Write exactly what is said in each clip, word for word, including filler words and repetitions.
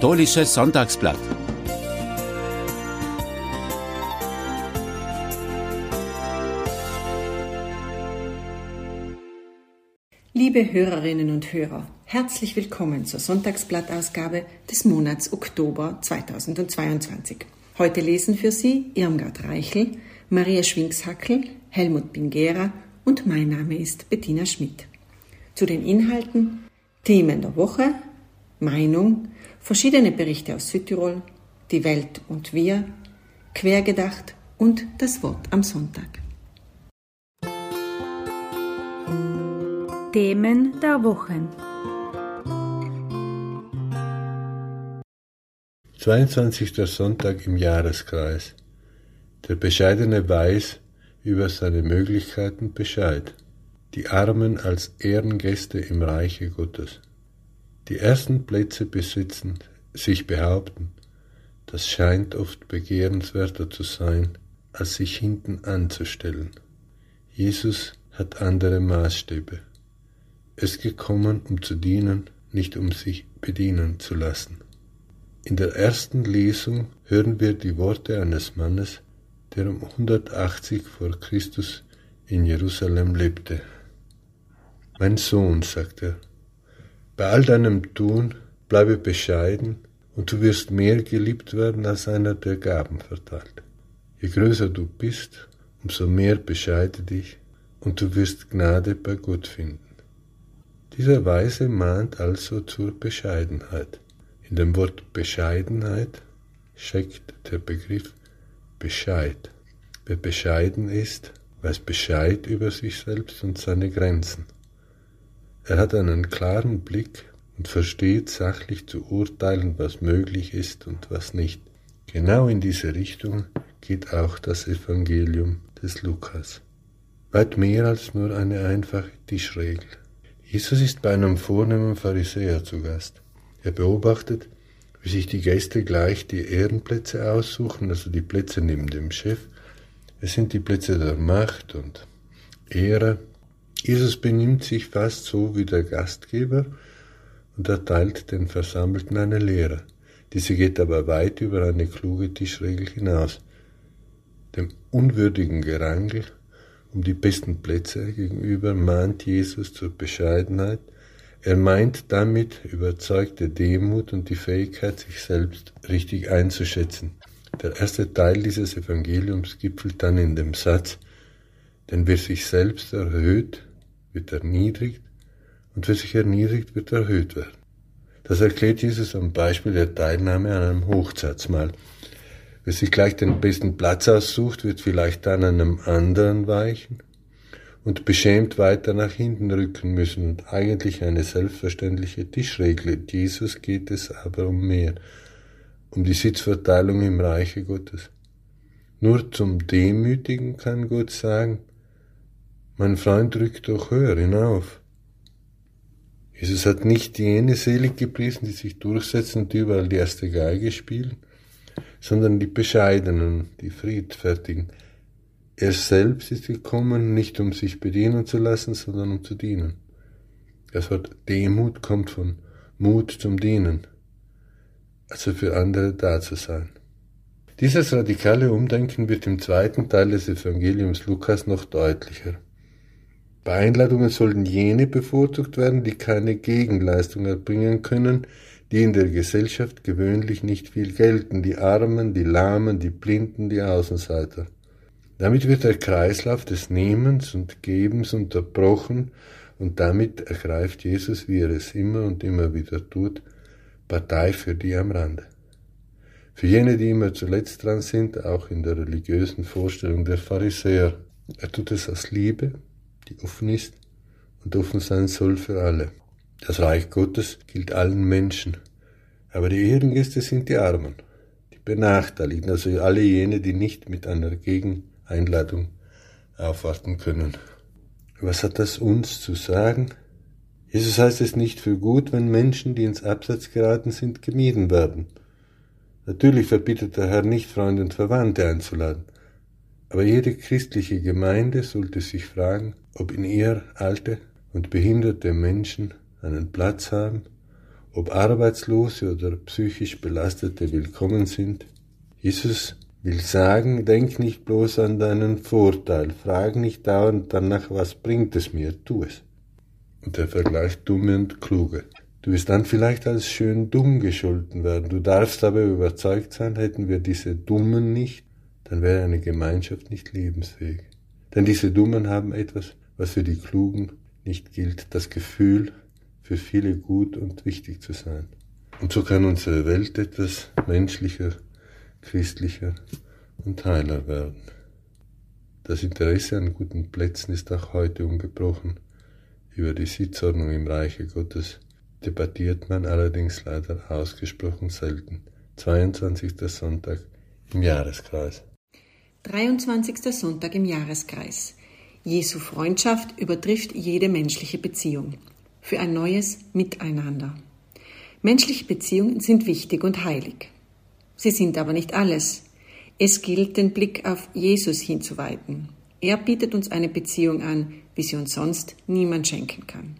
Katholisches Sonntagsblatt. Liebe Hörerinnen und Hörer, herzlich willkommen zur Sonntagsblattausgabe des Monats Oktober zweitausendzweiundzwanzig. Heute lesen für Sie Irmgard Reichel, Maria Schwingshackel, Helmut Bingera und mein Name ist Bettina Schmidt. Zu den Inhalten: Themen der Woche, Meinung, verschiedene Berichte aus Südtirol, die Welt und wir, Quergedacht und das Wort am Sonntag. Themen der Woche. zweiundzwanzigster Sonntag im Jahreskreis. Der Bescheidene weiß über seine Möglichkeiten Bescheid. Die Armen als Ehrengäste im Reiche Gottes. Die ersten Plätze besitzen, sich behaupten, das scheint oft begehrenswerter zu sein, als sich hinten anzustellen. Jesus hat andere Maßstäbe. Er ist gekommen, um zu dienen, nicht um sich bedienen zu lassen. In der ersten Lesung hören wir die Worte eines Mannes, der um hundertachtzig vor Christus in Jerusalem lebte. Mein Sohn, sagt er, bei all deinem Tun bleibe bescheiden und du wirst mehr geliebt werden als einer, der Gaben verteilt. Je größer du bist, umso mehr bescheide dich und du wirst Gnade bei Gott finden. Dieser Weise mahnt also zur Bescheidenheit. In dem Wort Bescheidenheit steckt der Begriff Bescheid. Wer bescheiden ist, weiß Bescheid über sich selbst und seine Grenzen. Er hat einen klaren Blick und versteht sachlich zu urteilen, was möglich ist und was nicht. Genau in diese Richtung geht auch das Evangelium des Lukas. Weit mehr als nur eine einfache Tischregel. Jesus ist bei einem vornehmen Pharisäer zu Gast. Er beobachtet, wie sich die Gäste gleich die Ehrenplätze aussuchen, also die Plätze neben dem Chef. Es sind die Plätze der Macht und Ehre. Jesus benimmt sich fast so wie der Gastgeber und erteilt den Versammelten eine Lehre. Diese geht aber weit über eine kluge Tischregel hinaus. Dem unwürdigen Gerangel um die besten Plätze gegenüber mahnt Jesus zur Bescheidenheit. Er meint damit überzeugte Demut und die Fähigkeit, sich selbst richtig einzuschätzen. Der erste Teil dieses Evangeliums gipfelt dann in dem Satz: Denn wer sich selbst erhöht, wird erniedrigt, und wer sich erniedrigt, wird erhöht werden. Das erklärt Jesus am Beispiel der Teilnahme an einem Hochzeitsmahl. Wer sich gleich den besten Platz aussucht, wird vielleicht dann einem anderen weichen und beschämt weiter nach hinten rücken müssen und eigentlich eine selbstverständliche Tischregel. Jesus geht es aber um mehr, um die Sitzverteilung im Reiche Gottes. Nur zum Demütigen kann Gott sagen: Mein Freund, rück doch höher hinauf. Jesus hat nicht jene selig gepriesen, die sich durchsetzen und überall die erste Geige spielen, sondern die Bescheidenen, die Friedfertigen. Er selbst ist gekommen, nicht um sich bedienen zu lassen, sondern um zu dienen. Das Wort Demut kommt von Mut zum Dienen, also für andere da zu sein. Dieses radikale Umdenken wird im zweiten Teil des Evangeliums Lukas noch deutlicher. Bei Einladungen sollten jene bevorzugt werden, die keine Gegenleistung erbringen können, die in der Gesellschaft gewöhnlich nicht viel gelten, die Armen, die Lahmen, die Blinden, die Außenseiter. Damit wird der Kreislauf des Nehmens und Gebens unterbrochen und damit ergreift Jesus, wie er es immer und immer wieder tut, Partei für die am Rande. Für jene, die immer zuletzt dran sind, auch in der religiösen Vorstellung der Pharisäer. Er tut es aus Liebe, die offen ist und offen sein soll für alle. Das Reich Gottes gilt allen Menschen, aber die Ehrengäste sind die Armen, die Benachteiligten, also alle jene, die nicht mit einer Gegeneinladung aufwarten können. Was hat das uns zu sagen? Jesus heißt es nicht für gut, wenn Menschen, die ins Abseits geraten sind, gemieden werden. Natürlich verbietet der Herr nicht, Freunde und Verwandte einzuladen, aber jede christliche Gemeinde sollte sich fragen, ob in ihr alte und behinderte Menschen einen Platz haben ob Arbeitslose oder psychisch Belastete willkommen sind. Jesus will sagen, denk nicht bloß an deinen Vorteil, frag nicht dauernd danach, was bringt es mir, tu es. Und er vergleicht Dumme und Kluge. Du wirst dann vielleicht als schön dumm gescholten werden, du darfst aber überzeugt sein, hätten wir diese Dummen nicht, dann wäre eine Gemeinschaft nicht lebensfähig. Denn diese Dummen haben etwas, was für die Klugen nicht gilt, das Gefühl, für viele gut und wichtig zu sein. Und so kann unsere Welt etwas menschlicher, christlicher und heiler werden. Das Interesse an guten Plätzen ist auch heute ungebrochen. Über die Sitzordnung im Reiche Gottes debattiert man allerdings leider ausgesprochen selten. zweiundzwanzigster Sonntag im Jahreskreis. dreiundzwanzigster Sonntag im Jahreskreis. Jesu Freundschaft übertrifft jede menschliche Beziehung. Für ein neues Miteinander. Menschliche Beziehungen sind wichtig und heilig. Sie sind aber nicht alles. Es gilt, den Blick auf Jesus hinzuweiten. Er bietet uns eine Beziehung an, wie sie uns sonst niemand schenken kann.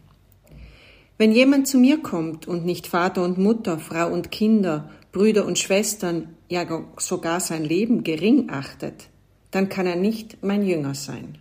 Wenn jemand zu mir kommt und nicht Vater und Mutter, Frau und Kinder, Brüder und Schwestern, ja sogar sein Leben gering achtet, dann kann er nicht mein Jünger sein.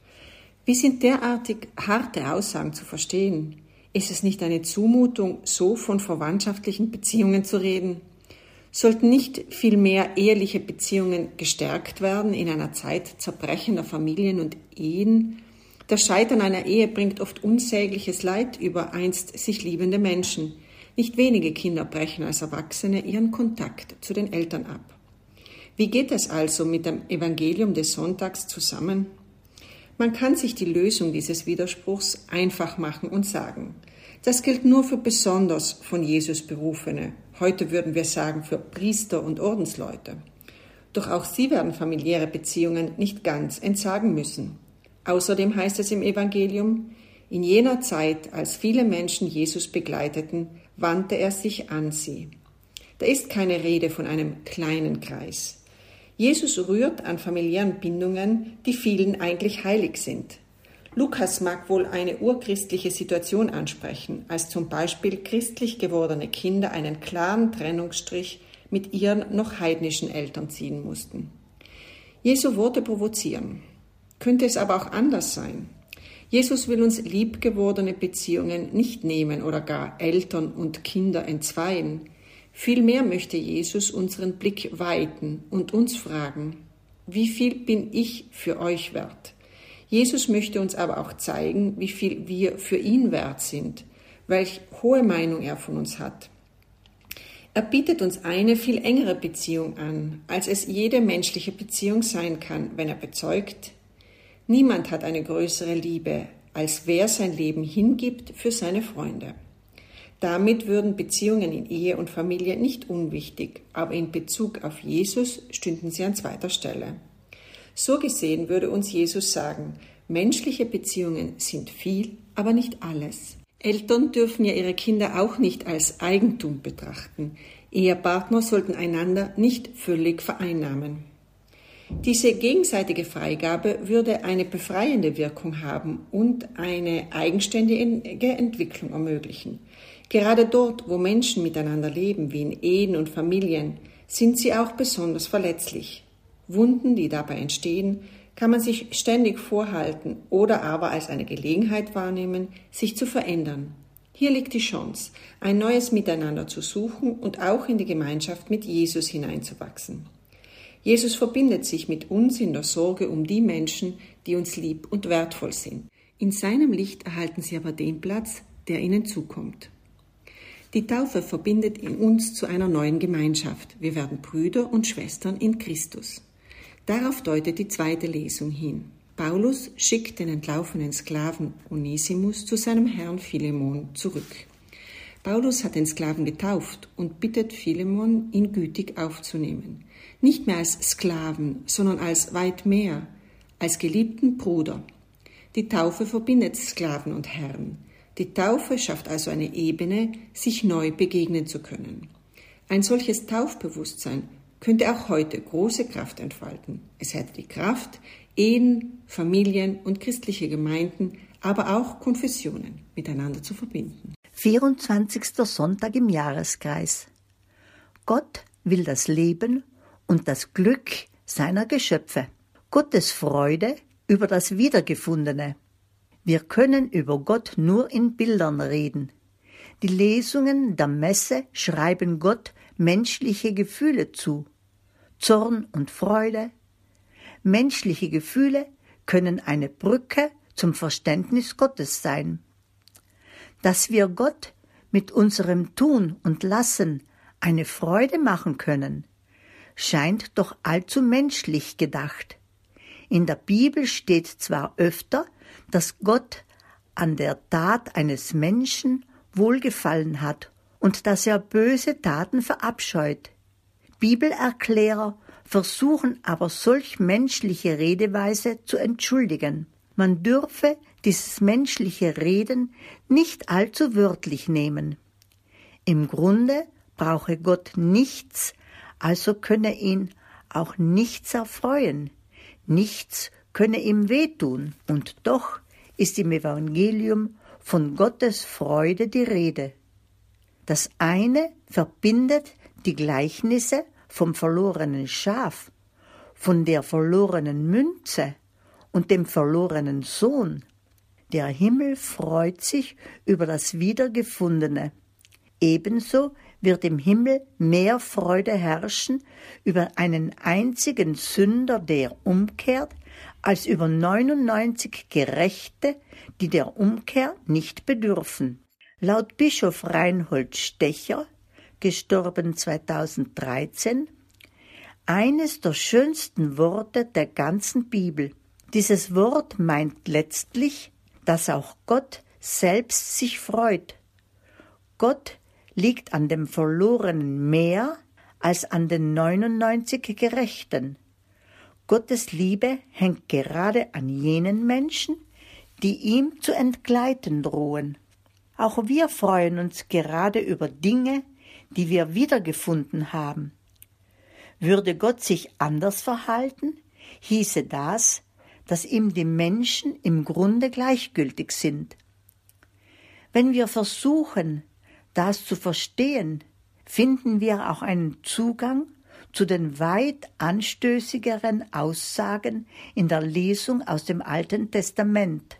Wie sind derartig harte Aussagen zu verstehen? Ist es nicht eine Zumutung, so von verwandtschaftlichen Beziehungen zu reden? Sollten nicht vielmehr eheliche Beziehungen gestärkt werden in einer Zeit zerbrechender Familien und Ehen? Das Scheitern einer Ehe bringt oft unsägliches Leid über einst sich liebende Menschen. Nicht wenige Kinder brechen als Erwachsene ihren Kontakt zu den Eltern ab. Wie geht es also mit dem Evangelium des Sonntags zusammen? Man kann sich die Lösung dieses Widerspruchs einfach machen und sagen, das gilt nur für besonders von Jesus Berufene. Heute würden wir sagen für Priester und Ordensleute. Doch auch sie werden familiäre Beziehungen nicht ganz entsagen müssen. Außerdem heißt es im Evangelium, in jener Zeit, als viele Menschen Jesus begleiteten, wandte er sich an sie. Da ist keine Rede von einem kleinen Kreis. Jesus rührt an familiären Bindungen, die vielen eigentlich heilig sind. Lukas mag wohl eine urchristliche Situation ansprechen, als zum Beispiel christlich gewordene Kinder einen klaren Trennungsstrich mit ihren noch heidnischen Eltern ziehen mussten. Jesu Worte provozieren. Könnte es aber auch anders sein? Jesus will uns liebgewordene Beziehungen nicht nehmen oder gar Eltern und Kinder entzweien. Vielmehr möchte Jesus unseren Blick weiten und uns fragen, wie viel bin ich für euch wert? Jesus möchte uns aber auch zeigen, wie viel wir für ihn wert sind, welch hohe Meinung er von uns hat. Er bietet uns eine viel engere Beziehung an, als es jede menschliche Beziehung sein kann, wenn er bezeugt, niemand hat eine größere Liebe, als wer sein Leben hingibt für seine Freunde. Damit würden Beziehungen in Ehe und Familie nicht unwichtig, aber in Bezug auf Jesus stünden sie an zweiter Stelle. So gesehen würde uns Jesus sagen, menschliche Beziehungen sind viel, aber nicht alles. Eltern dürfen ja ihre Kinder auch nicht als Eigentum betrachten. Ehepartner sollten einander nicht völlig vereinnahmen. Diese gegenseitige Freigabe würde eine befreiende Wirkung haben und eine eigenständige Entwicklung ermöglichen. Gerade dort, wo Menschen miteinander leben, wie in Ehen und Familien, sind sie auch besonders verletzlich. Wunden, die dabei entstehen, kann man sich ständig vorhalten oder aber als eine Gelegenheit wahrnehmen, sich zu verändern. Hier liegt die Chance, ein neues Miteinander zu suchen und auch in die Gemeinschaft mit Jesus hineinzuwachsen. Jesus verbindet sich mit uns in der Sorge um die Menschen, die uns lieb und wertvoll sind. In seinem Licht erhalten sie aber den Platz, der ihnen zukommt. Die Taufe verbindet in uns zu einer neuen Gemeinschaft. Wir werden Brüder und Schwestern in Christus. Darauf deutet die zweite Lesung hin. Paulus schickt den entlaufenen Sklaven Onesimus zu seinem Herrn Philemon zurück. Paulus hat den Sklaven getauft und bittet Philemon, ihn gütig aufzunehmen. Nicht mehr als Sklaven, sondern als weit mehr, als geliebten Bruder. Die Taufe verbindet Sklaven und Herrn. Die Taufe schafft also eine Ebene, sich neu begegnen zu können. Ein solches Taufbewusstsein könnte auch heute große Kraft entfalten. Es hätte die Kraft, Ehen, Familien und christliche Gemeinden, aber auch Konfessionen miteinander zu verbinden. vierundzwanzigster Sonntag im Jahreskreis. Gott will das Leben und das Glück seiner Geschöpfe. Gottes Freude über das Wiedergefundene. Wir können über Gott nur in Bildern reden. Die Lesungen der Messe schreiben Gott menschliche Gefühle zu. Zorn und Freude. Menschliche Gefühle können eine Brücke zum Verständnis Gottes sein. Dass wir Gott mit unserem Tun und Lassen eine Freude machen können, scheint doch allzu menschlich gedacht. In der Bibel steht zwar öfter, dass Gott an der Tat eines Menschen Wohlgefallen hat und dass er böse Taten verabscheut. Bibelerklärer versuchen aber solch menschliche Redeweise zu entschuldigen. Man dürfe dieses menschliche Reden nicht allzu wörtlich nehmen. Im Grunde brauche Gott nichts, also könne ihn auch nichts erfreuen, nichts könne ihm wehtun, und doch ist im Evangelium von Gottes Freude die Rede. Das eine verbindet die Gleichnisse vom verlorenen Schaf, von der verlorenen Münze und dem verlorenen Sohn. Der Himmel freut sich über das Wiedergefundene. Ebenso wird im Himmel mehr Freude herrschen über einen einzigen Sünder, der umkehrt, als über neunundneunzig Gerechte, die der Umkehr nicht bedürfen. Laut Bischof Reinhold Stecher, gestorben zweitausenddreizehn, eines der schönsten Worte der ganzen Bibel. Dieses Wort meint letztlich, dass auch Gott selbst sich freut. Gott liegt an dem Verlorenen mehr als an den neunundneunzig Gerechten. Gottes Liebe hängt gerade an jenen Menschen, die ihm zu entgleiten drohen. Auch wir freuen uns gerade über Dinge, die wir wiedergefunden haben. Würde Gott sich anders verhalten, hieße das, dass ihm die Menschen im Grunde gleichgültig sind. Wenn wir versuchen, das zu verstehen, finden wir auch einen Zugang zu den weit anstößigeren Aussagen in der Lesung aus dem Alten Testament.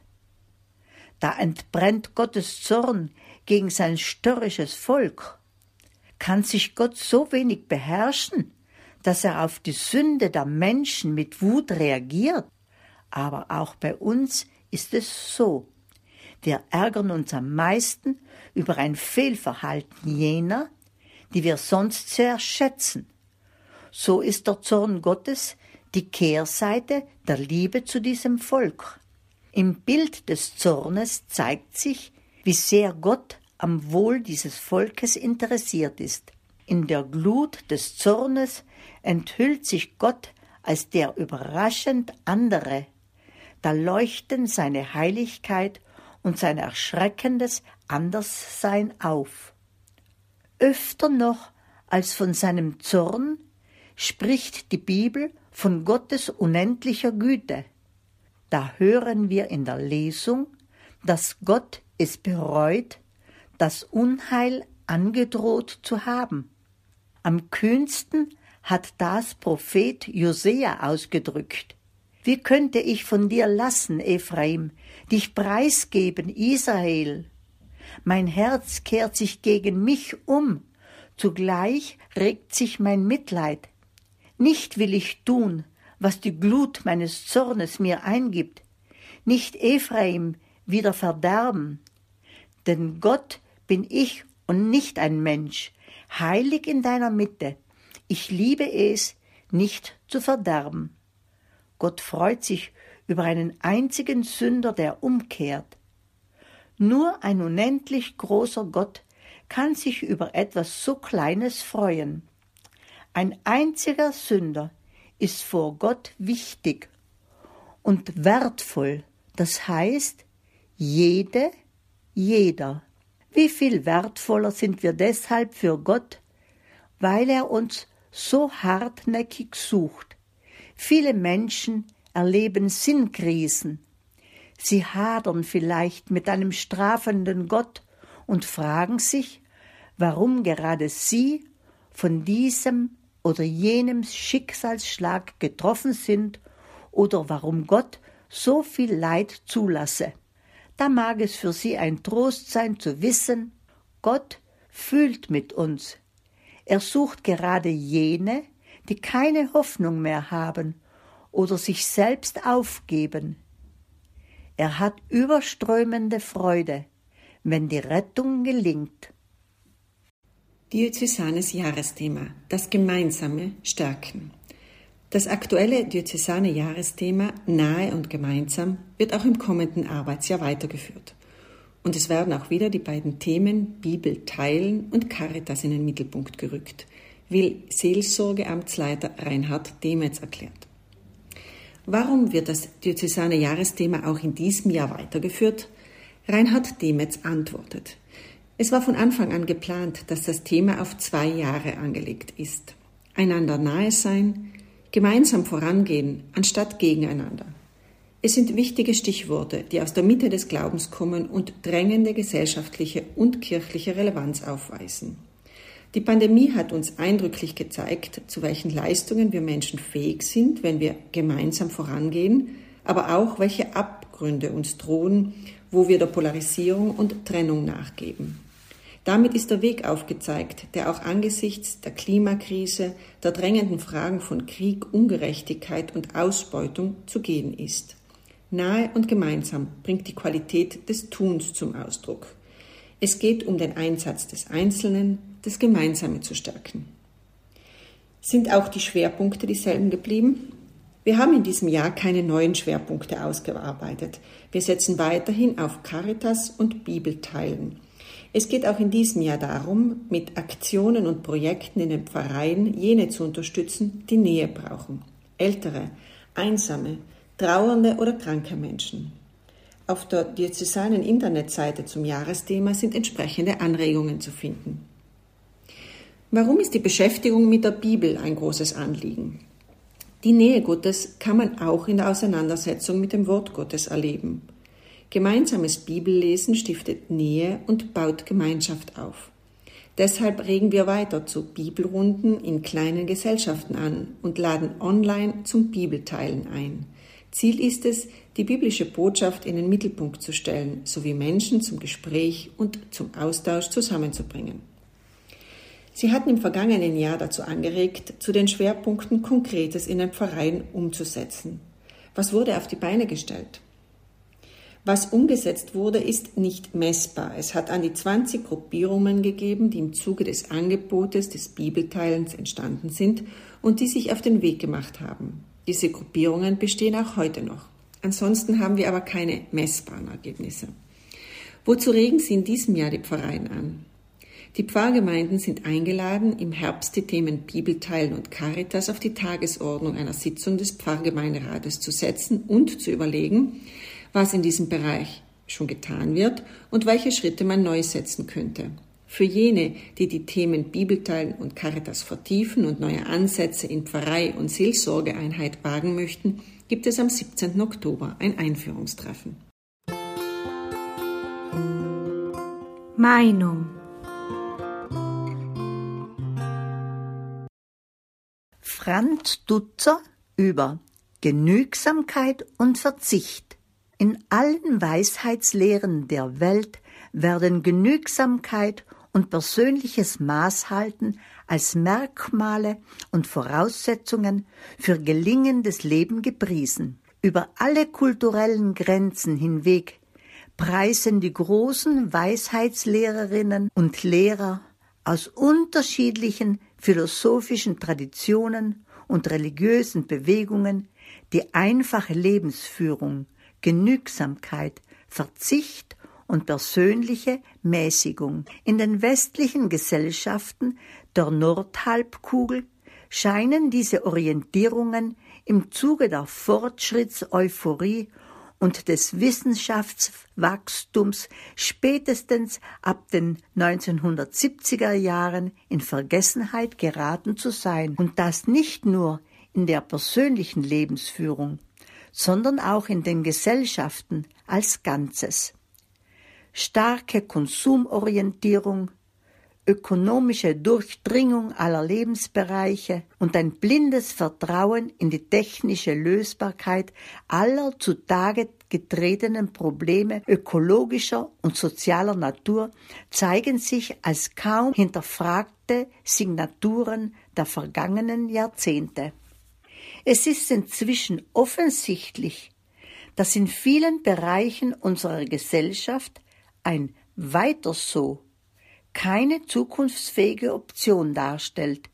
Da entbrennt Gottes Zorn gegen sein störrisches Volk. Kann sich Gott so wenig beherrschen, dass er auf die Sünde der Menschen mit Wut reagiert? Aber auch bei uns ist es so. Wir ärgern uns am meisten über ein Fehlverhalten jener, die wir sonst sehr schätzen. So ist der Zorn Gottes die Kehrseite der Liebe zu diesem Volk. Im Bild des Zornes zeigt sich, wie sehr Gott am Wohl dieses Volkes interessiert ist. In der Glut des Zornes enthüllt sich Gott als der überraschend andere. Da leuchten seine Heiligkeit und sein erschreckendes Anderssein auf. Öfter noch als von seinem Zorn spricht die Bibel von Gottes unendlicher Güte. Da hören wir in der Lesung, dass Gott es bereut, das Unheil angedroht zu haben. Am kühnsten hat das Prophet Josea ausgedrückt. Wie könnte ich von dir lassen, Ephraim, dich preisgeben, Israel? Mein Herz kehrt sich gegen mich um, zugleich regt sich mein Mitleid. Nicht will ich tun, was die Glut meines Zornes mir eingibt, nicht Ephraim wieder verderben. Denn Gott bin ich und nicht ein Mensch, heilig in deiner Mitte. Ich liebe es, nicht zu verderben. Gott freut sich über einen einzigen Sünder, der umkehrt. Nur ein unendlich großer Gott kann sich über etwas so Kleines freuen. Ein einziger Sünder ist vor Gott wichtig und wertvoll, das heißt, jede, jeder. Wie viel wertvoller sind wir deshalb für Gott, weil er uns so hartnäckig sucht. Viele Menschen erleben Sinnkrisen. Sie hadern vielleicht mit einem strafenden Gott und fragen sich, warum gerade sie von diesem oder jenem Schicksalsschlag getroffen sind oder warum Gott so viel Leid zulasse. Da mag es für sie ein Trost sein zu wissen, Gott fühlt mit uns. Er sucht gerade jene, die keine Hoffnung mehr haben oder sich selbst aufgeben. Er hat überströmende Freude, wenn die Rettung gelingt. Diözesanes Jahresthema, das gemeinsame Stärken. Das aktuelle diözesane Jahresthema Nahe und gemeinsam wird auch im kommenden Arbeitsjahr weitergeführt. Und es werden auch wieder die beiden Themen Bibel teilen und Caritas in den Mittelpunkt gerückt, wie Seelsorgeamtsleiter Reinhard Demetz erklärt. Warum wird das diözesane Jahresthema auch in diesem Jahr weitergeführt? Reinhard Demetz antwortet: Es war von Anfang an geplant, dass das Thema auf zwei Jahre angelegt ist. Einander nahe sein, gemeinsam vorangehen, anstatt gegeneinander. Es sind wichtige Stichworte, die aus der Mitte des Glaubens kommen und drängende gesellschaftliche und kirchliche Relevanz aufweisen. Die Pandemie hat uns eindrücklich gezeigt, zu welchen Leistungen wir Menschen fähig sind, wenn wir gemeinsam vorangehen, aber auch, welche Abgründe uns drohen, wo wir der Polarisierung und Trennung nachgeben. Damit ist der Weg aufgezeigt, der auch angesichts der Klimakrise, der drängenden Fragen von Krieg, Ungerechtigkeit und Ausbeutung zu gehen ist. Nahe und gemeinsam bringt die Qualität des Tuns zum Ausdruck. Es geht um den Einsatz des Einzelnen, das Gemeinsame zu stärken. Sind auch die Schwerpunkte dieselben geblieben? Wir haben in diesem Jahr keine neuen Schwerpunkte ausgearbeitet. Wir setzen weiterhin auf Caritas und Bibelteilen. Es geht auch in diesem Jahr darum, mit Aktionen und Projekten in den Pfarreien jene zu unterstützen, die Nähe brauchen. Ältere, Einsame, trauernde oder kranke Menschen. Auf der diözesanen Internetseite zum Jahresthema sind entsprechende Anregungen zu finden. Warum ist die Beschäftigung mit der Bibel ein großes Anliegen? Die Nähe Gottes kann man auch in der Auseinandersetzung mit dem Wort Gottes erleben. Gemeinsames Bibellesen stiftet Nähe und baut Gemeinschaft auf. Deshalb regen wir weiter zu Bibelrunden in kleinen Gesellschaften an und laden online zum Bibelteilen ein. Ziel ist es, die biblische Botschaft in den Mittelpunkt zu stellen, sowie Menschen zum Gespräch und zum Austausch zusammenzubringen. Sie hatten im vergangenen Jahr dazu angeregt, zu den Schwerpunkten Konkretes in den Pfarreien umzusetzen. Was wurde auf die Beine gestellt? Was umgesetzt wurde, ist nicht messbar. Es hat an die zwanzig Gruppierungen gegeben, die im Zuge des Angebotes des Bibelteilens entstanden sind und die sich auf den Weg gemacht haben. Diese Gruppierungen bestehen auch heute noch. Ansonsten haben wir aber keine messbaren Ergebnisse. Wozu regen Sie in diesem Jahr die Pfarreien an? Die Pfarrgemeinden sind eingeladen, im Herbst die Themen Bibelteilen und Caritas auf die Tagesordnung einer Sitzung des Pfarrgemeinderates zu setzen und zu überlegen, was in diesem Bereich schon getan wird und welche Schritte man neu setzen könnte. Für jene, die die Themen Bibelteilen und Caritas vertiefen und neue Ansätze in Pfarrei und Seelsorgeeinheit wagen möchten, gibt es am siebzehnten Oktober ein Einführungstreffen. Meinung. Franz Dutzer über Genügsamkeit und Verzicht. In allen Weisheitslehren der Welt werden Genügsamkeit und persönliches Maßhalten als Merkmale und Voraussetzungen für gelingendes Leben gepriesen. Über alle kulturellen Grenzen hinweg preisen die großen Weisheitslehrerinnen und Lehrer aus unterschiedlichen philosophischen Traditionen und religiösen Bewegungen die einfache Lebensführung, Genügsamkeit, Verzicht und persönliche Mäßigung. In den westlichen Gesellschaften der Nordhalbkugel scheinen diese Orientierungen im Zuge der Fortschrittseuphorie und des Wissenschaftswachstums spätestens ab den neunzehnhundertsiebziger Jahren in Vergessenheit geraten zu sein. Und das nicht nur in der persönlichen Lebensführung, sondern auch in den Gesellschaften als Ganzes. starke Konsumorientierung, ökonomische Durchdringung aller Lebensbereiche und ein blindes Vertrauen in die technische Lösbarkeit aller zutage getretenen Probleme ökologischer und sozialer Natur zeigen sich als kaum hinterfragte Signaturen der vergangenen Jahrzehnte. Es ist inzwischen offensichtlich, dass in vielen Bereichen unserer Gesellschaft ein Weiter so keine zukunftsfähige Option darstellt.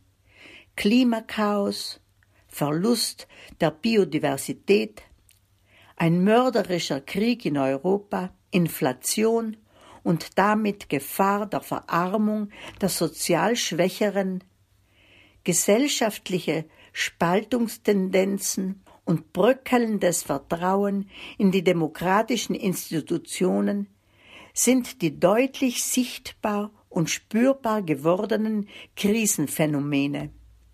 Klimakaos, Verlust der Biodiversität, ein mörderischer Krieg in Europa, Inflation und damit Gefahr der Verarmung der sozial Schwächeren, gesellschaftliche Spaltungstendenzen und bröckelndes Vertrauen in die demokratischen Institutionen sind die deutlich sichtbar und spürbar gewordenen Krisenphänomene.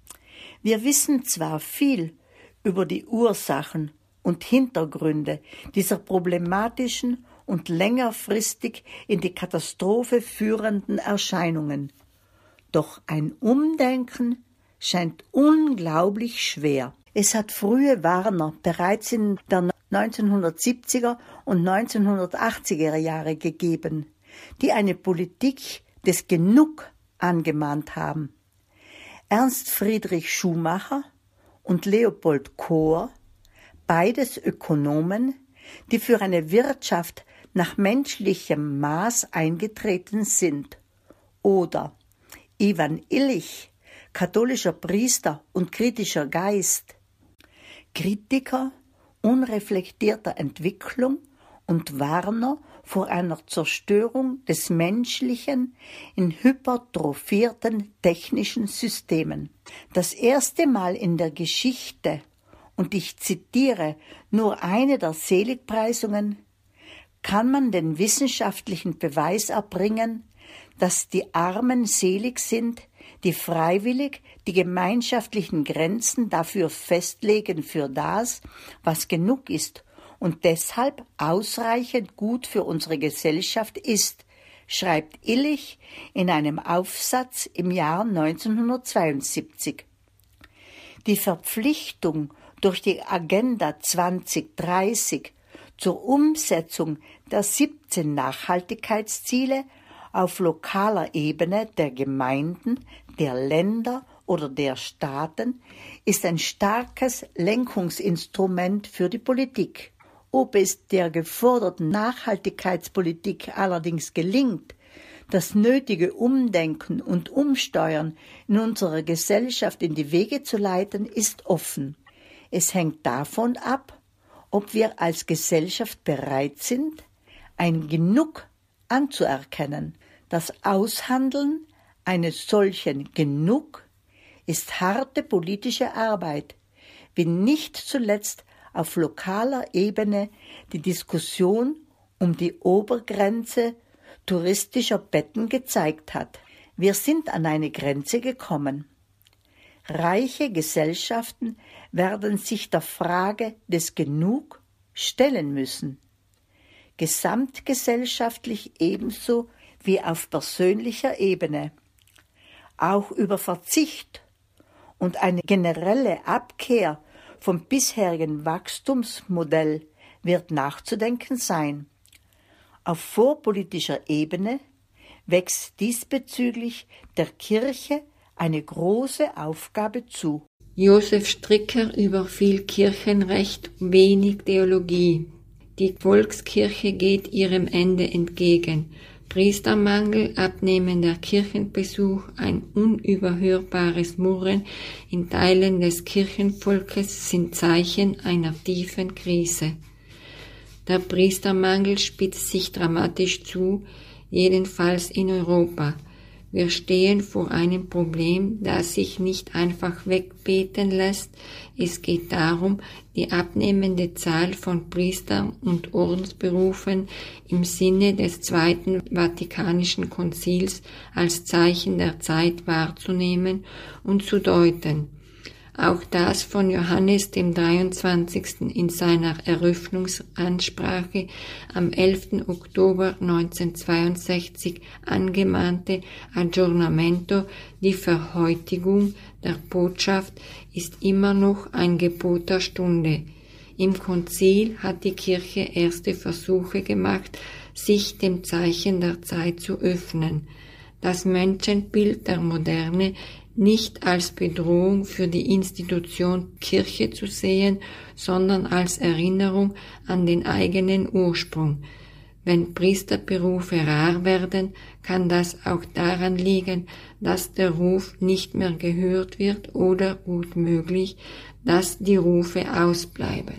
Wir wissen zwar viel über die Ursachen und Hintergründe dieser problematischen und längerfristig in die Katastrophe führenden Erscheinungen, doch ein Umdenken scheint unglaublich schwer. Es hat frühe Warner bereits in der neunzehnhundertsiebziger und neunzehnhundertachtziger Jahre gegeben, die eine Politik des Genug angemahnt haben. Ernst Friedrich Schumacher und Leopold Kohr, beides Ökonomen, die für eine Wirtschaft nach menschlichem Maß eingetreten sind, oder Iwan Illich, katholischer Priester und kritischer Geist, Kritiker unreflektierter Entwicklung und Warner vor einer Zerstörung des menschlichen in hypertrophierten technischen Systemen. Das erste Mal in der Geschichte, und ich zitiere nur eine der Seligpreisungen, kann man den wissenschaftlichen Beweis erbringen, dass die Armen selig sind, die freiwillig die gemeinschaftlichen Grenzen dafür festlegen für das, was genug ist und deshalb ausreichend gut für unsere Gesellschaft ist, schreibt Illich in einem Aufsatz im Jahr neunzehnhundertzweiundsiebzig. Die Verpflichtung durch die Agenda zwanzig dreißig zur Umsetzung der siebzehn Nachhaltigkeitsziele auf lokaler Ebene der Gemeinden, der Länder oder der Staaten ist ein starkes Lenkungsinstrument für die Politik. Ob es der geforderten Nachhaltigkeitspolitik allerdings gelingt, das nötige Umdenken und Umsteuern in unserer Gesellschaft in die Wege zu leiten, ist offen. Es hängt davon ab, ob wir als Gesellschaft bereit sind, ein Genug anzuerkennen. Das Aushandeln eines solchen Genug ist harte politische Arbeit, wie nicht zuletzt auf lokaler Ebene die Diskussion um die Obergrenze touristischer Betten gezeigt hat. Wir sind an eine Grenze gekommen. Reiche Gesellschaften werden sich der Frage des Genug stellen müssen. Gesamtgesellschaftlich ebenso wie auf persönlicher Ebene. Auch über Verzicht und eine generelle Abkehr vom bisherigen Wachstumsmodell wird nachzudenken sein. Auf vorpolitischer Ebene wächst diesbezüglich der Kirche eine große Aufgabe zu. Josef Stricker über viel Kirchenrecht, wenig Theologie. Die Volkskirche geht ihrem Ende entgegen. Priestermangel, abnehmender Kirchenbesuch, ein unüberhörbares Murren in Teilen des Kirchenvolkes sind Zeichen einer tiefen Krise. Der Priestermangel spitzt sich dramatisch zu, jedenfalls in Europa. Wir stehen vor einem Problem, das sich nicht einfach wegbeten lässt. Es geht darum, die abnehmende Zahl von Priestern und Ordensberufen im Sinne des Zweiten Vatikanischen Konzils als Zeichen der Zeit wahrzunehmen und zu deuten. Auch das von Johannes dem dreiundzwanzigsten in seiner Eröffnungsansprache am elften Oktober neunzehnhundertzweiundsechzig angemahnte Aggiornamento, die Verhäutigung der Botschaft, ist immer noch ein Gebot der Stunde. Im Konzil hat die Kirche erste Versuche gemacht, sich dem Zeichen der Zeit zu öffnen. Das Menschenbild der Moderne nicht als Bedrohung für die Institution Kirche zu sehen, sondern als Erinnerung an den eigenen Ursprung. Wenn Priesterberufe rar werden, kann das auch daran liegen, dass der Ruf nicht mehr gehört wird oder gut möglich, dass die Rufe ausbleiben.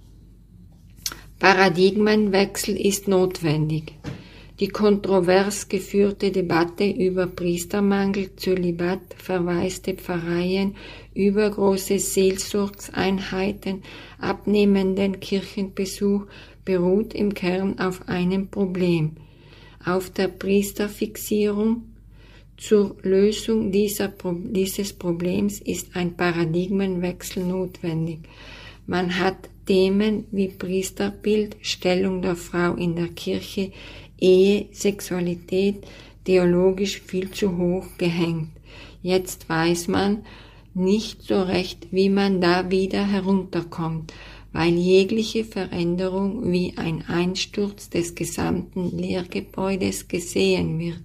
Paradigmenwechsel ist notwendig. Die kontrovers geführte Debatte über Priestermangel, Zölibat, verwaiste Pfarreien, übergroße Seelsorgseinheiten, abnehmenden Kirchenbesuch beruht im Kern auf einem Problem, auf der Priesterfixierung. Zur Lösung dieser, dieses Problems ist ein Paradigmenwechsel notwendig. Man hat Themen wie Priesterbild, Stellung der Frau in der Kirche, Ehe, Sexualität theologisch viel zu hoch gehängt. Jetzt weiß man nicht so recht, wie man da wieder herunterkommt, weil jegliche Veränderung wie ein Einsturz des gesamten Lehrgebäudes gesehen wird.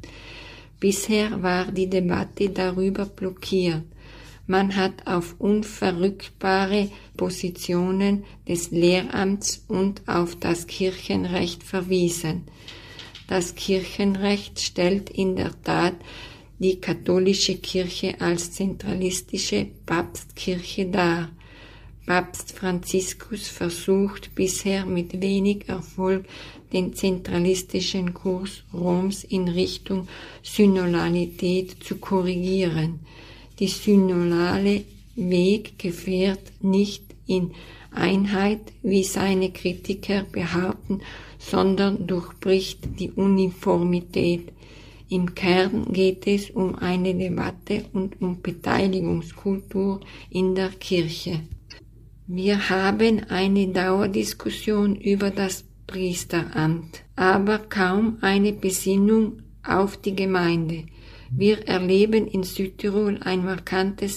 Bisher war die Debatte darüber blockiert. Man hat auf unverrückbare Positionen des Lehramts und auf das Kirchenrecht verwiesen. Das Kirchenrecht stellt in der Tat die katholische Kirche als zentralistische Papstkirche dar. Papst Franziskus versucht bisher mit wenig Erfolg, den zentralistischen Kurs Roms in Richtung Synodalität zu korrigieren. Die synodale Weg gefährt nicht in Einheit, wie seine Kritiker behaupten, sondern durchbricht die Uniformität. Im Kern geht es um eine Debatte und um Beteiligungskultur in der Kirche. Wir haben eine Dauerdiskussion über das Priesteramt, aber kaum eine Besinnung auf die Gemeinde. Wir erleben in Südtirol ein markantes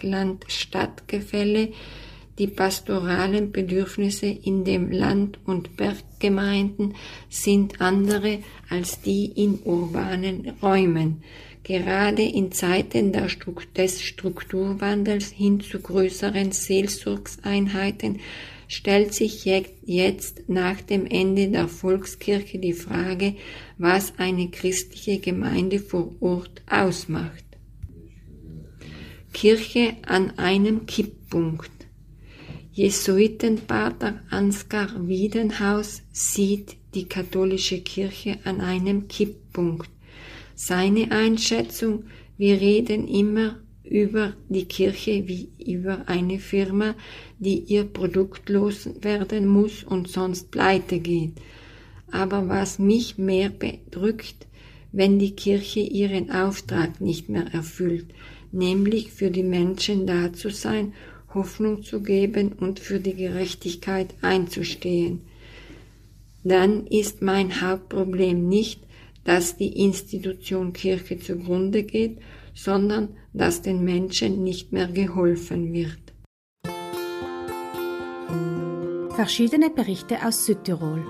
Bergland-Stadtgefälle. Die pastoralen Bedürfnisse in den Land- und Berggemeinden sind andere als die in urbanen Räumen. Gerade in Zeiten der Stru- des Strukturwandels hin zu größeren Seelsorgseinheiten stellt sich jetzt nach dem Ende der Volkskirche die Frage, was eine christliche Gemeinde vor Ort ausmacht. Kirche an einem Kipppunkt. Jesuitenpater Ansgar Wiedenhaus sieht die katholische Kirche an einem Kipppunkt. Seine Einschätzung: Wir reden immer über die Kirche wie über eine Firma, die ihr Produkt loswerden muss und sonst pleite geht. Aber was mich mehr bedrückt, wenn die Kirche ihren Auftrag nicht mehr erfüllt, nämlich für die Menschen da zu sein, Hoffnung zu geben und für die Gerechtigkeit einzustehen. Dann ist mein Hauptproblem nicht, dass die Institution Kirche zugrunde geht, sondern dass den Menschen nicht mehr geholfen wird. Verschiedene Berichte aus Südtirol.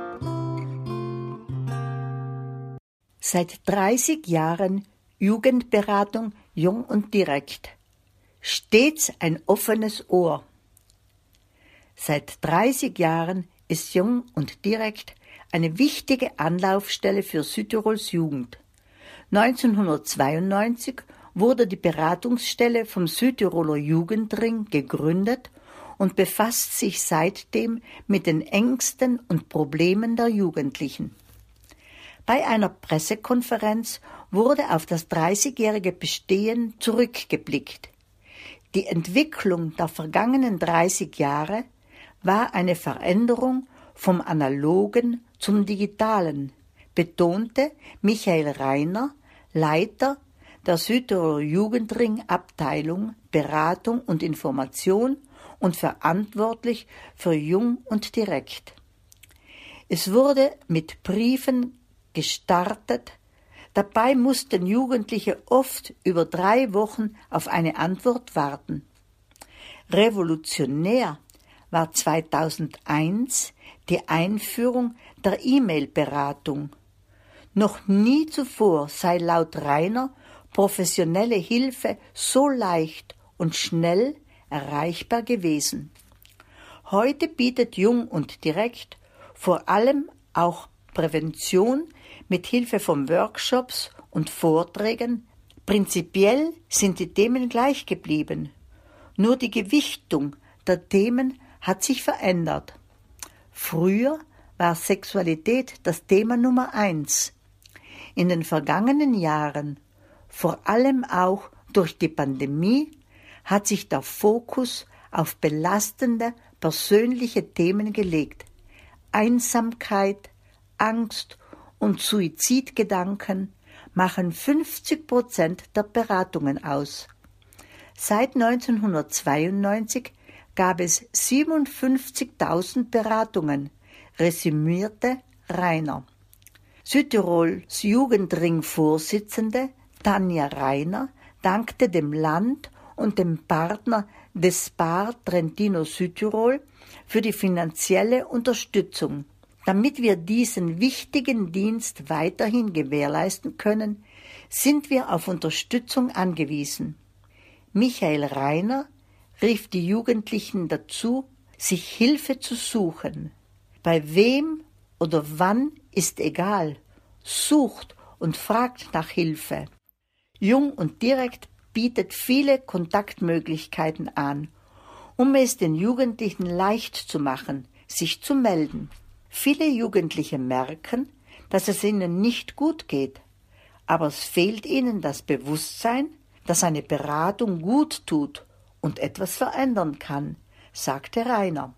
Seit dreißig Jahren Jugendberatung Jung und Direkt. Stets ein offenes Ohr. Seit dreißig Jahren ist Jung und Direkt eine wichtige Anlaufstelle für Südtirols Jugend. neunzehnhundertzweiundneunzig wurde die Beratungsstelle vom Südtiroler Jugendring gegründet und befasst sich seitdem mit den Ängsten und Problemen der Jugendlichen. Bei einer Pressekonferenz wurde auf das dreißigjährige Bestehen zurückgeblickt. Die Entwicklung der vergangenen dreißig Jahre war eine Veränderung vom Analogen zum Digitalen, betonte Michael Reiner, Leiter der Südtiroler Jugendring Abteilung Beratung und Information und verantwortlich für Jung und Direkt. Es wurde mit Briefen gestartet. Dabei mussten Jugendliche oft über drei Wochen auf eine Antwort warten. Revolutionär war zweitausendeins die Einführung der E-Mail-Beratung. Noch nie zuvor sei laut Rainer professionelle Hilfe so leicht und schnell erreichbar gewesen. Heute bietet Jung und Direkt vor allem auch Prävention mit Hilfe von Workshops und Vorträgen. Prinzipiell sind die Themen gleich geblieben. Nur die Gewichtung der Themen hat sich verändert. Früher war Sexualität das Thema Nummer eins. In den vergangenen Jahren, vor allem auch durch die Pandemie, hat sich der Fokus auf belastende persönliche Themen gelegt. Einsamkeit, Angst und Suizidgedanken machen fünfzig Prozent der Beratungen aus. Seit neunzehnhundertzweiundneunzig gab es siebenundfünfzigtausend Beratungen, resümierte Rainer. Südtirols Jugendring-Vorsitzende Tanja Rainer dankte dem Land und dem Partner des Spar Trentino Südtirol für die finanzielle Unterstützung. Damit wir diesen wichtigen Dienst weiterhin gewährleisten können, sind wir auf Unterstützung angewiesen. Michael Rainer rief die Jugendlichen dazu, sich Hilfe zu suchen. Bei wem oder wann ist egal. Sucht und fragt nach Hilfe. Jung und Direkt bietet viele Kontaktmöglichkeiten an, um es den Jugendlichen leicht zu machen, sich zu melden. Viele Jugendliche merken, dass es ihnen nicht gut geht, aber es fehlt ihnen das Bewusstsein, dass eine Beratung gut tut und etwas verändern kann, sagte Rainer.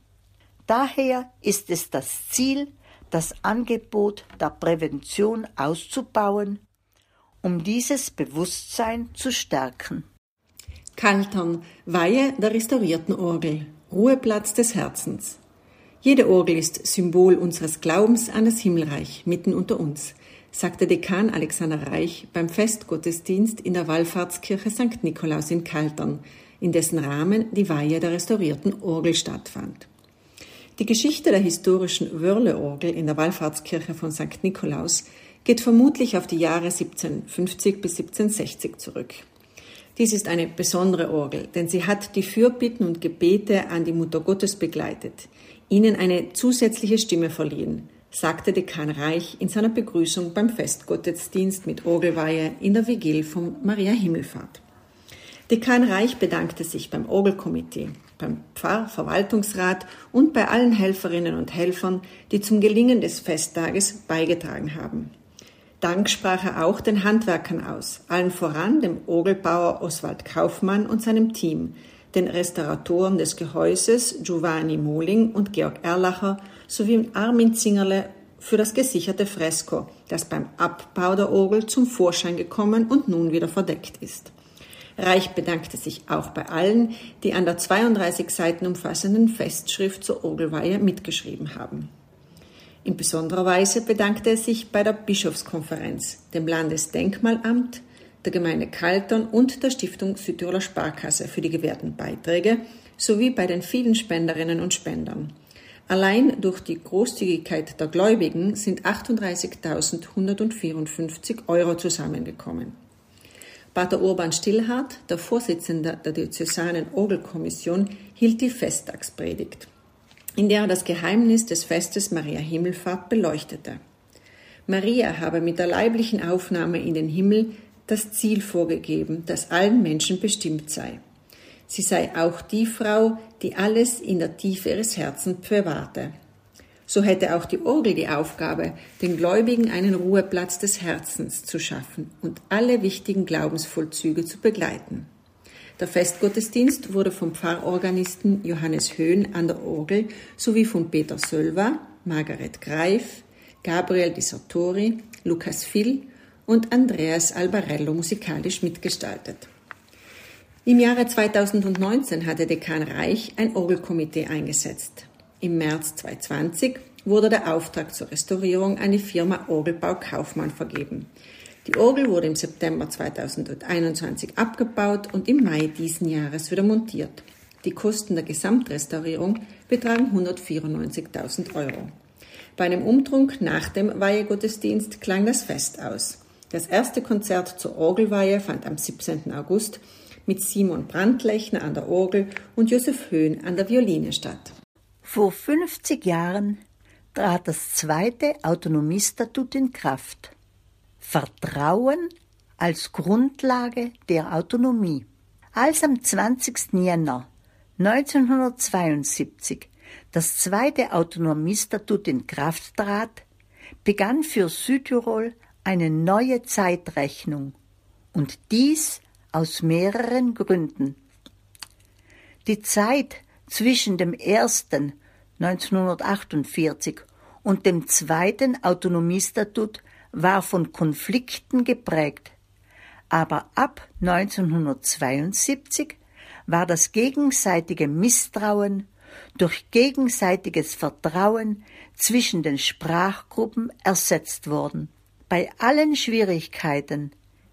Daher ist es das Ziel, das Angebot der Prävention auszubauen, um dieses Bewusstsein zu stärken. Kaltern, Weihe der restaurierten Orgel, Ruheplatz des Herzens. Jede Orgel ist Symbol unseres Glaubens an das Himmelreich mitten unter uns, sagte Dekan Alexander Reich beim Festgottesdienst in der Wallfahrtskirche Sankt Nikolaus in Kaltern, in dessen Rahmen die Weihe der restaurierten Orgel stattfand. Die Geschichte der historischen Wörle-Orgel in der Wallfahrtskirche von Sankt Nikolaus geht vermutlich auf die Jahre siebzehnhundertfünfzig bis siebzehnhundertsechzig zurück. Dies ist eine besondere Orgel, denn sie hat die Fürbitten und Gebete an die Mutter Gottes begleitet, ihnen eine zusätzliche Stimme verliehen, sagte Dekan Reich in seiner Begrüßung beim Festgottesdienst mit Orgelweihe in der Vigil von Maria Himmelfahrt. Dekan Reich bedankte sich beim Orgelkomitee, beim Pfarrverwaltungsrat und bei allen Helferinnen und Helfern, die zum Gelingen des Festtages beigetragen haben. Dank sprach er auch den Handwerkern aus, allen voran dem Orgelbauer Oswald Kaufmann und seinem Team, den Restauratoren des Gehäuses Giovanni Mohling und Georg Erlacher sowie Armin Zingerle für das gesicherte Fresko, das beim Abbau der Orgel zum Vorschein gekommen und nun wieder verdeckt ist. Reich bedankte sich auch bei allen, die an der zweiunddreißig Seiten umfassenden Festschrift zur Orgelweihe mitgeschrieben haben. In besonderer Weise bedankte er sich bei der Bischofskonferenz, dem Landesdenkmalamt, der Gemeinde Kaltern und der Stiftung Südtiroler Sparkasse für die gewährten Beiträge sowie bei den vielen Spenderinnen und Spendern. Allein durch die Großzügigkeit der Gläubigen sind achtunddreißigtausendhundertvierundfünfzig Euro zusammengekommen. Pater Urban Stillhardt, der Vorsitzende der Diözesanen Orgelkommission, hielt die Festtagspredigt, in der er das Geheimnis des Festes Maria Himmelfahrt beleuchtete. Maria habe mit der leiblichen Aufnahme in den Himmel das Ziel vorgegeben, das allen Menschen bestimmt sei. Sie sei auch die Frau, die alles in der Tiefe ihres Herzens bewahrte. So hätte auch die Orgel die Aufgabe, den Gläubigen einen Ruheplatz des Herzens zu schaffen und alle wichtigen Glaubensvollzüge zu begleiten. Der Festgottesdienst wurde vom Pfarrorganisten Johannes Höhn an der Orgel sowie von Peter Sölver, Margaret Greif, Gabriel Di Sartori, Lukas Vill und Andreas Albarello musikalisch mitgestaltet. Im Jahre zweitausendneunzehn hatte Dekan Reich ein Orgelkomitee eingesetzt. Im März zweitausendzwanzig wurde der Auftrag zur Restaurierung an die Firma Orgelbau Kaufmann vergeben. Die Orgel wurde im September zweitausendeinundzwanzig abgebaut und im Mai diesen Jahres wieder montiert. Die Kosten der Gesamtrestaurierung betragen hundertvierundneunzigtausend Euro. Bei einem Umtrunk nach dem Weihegottesdienst klang das Fest aus. Das erste Konzert zur Orgelweihe fand am siebzehnten August mit Simon Brandlechner an der Orgel und Josef Höhn an der Violine statt. Vor fünfzig Jahren trat das zweite Autonomiestatut in Kraft. Vertrauen als Grundlage der Autonomie. Als am zwanzigsten Jänner neunzehnhundertzweiundsiebzig das zweite Autonomiestatut in Kraft trat, begann für Südtirol eine neue Zeitrechnung, und dies aus mehreren Gründen. Die Zeit zwischen dem ersten neunzehnhundertachtundvierzig und dem zweiten Autonomiestatut war von Konflikten geprägt, aber ab neunzehnhundertzweiundsiebzig war das gegenseitige Misstrauen durch gegenseitiges Vertrauen zwischen den Sprachgruppen ersetzt worden. Bei allen Schwierigkeiten,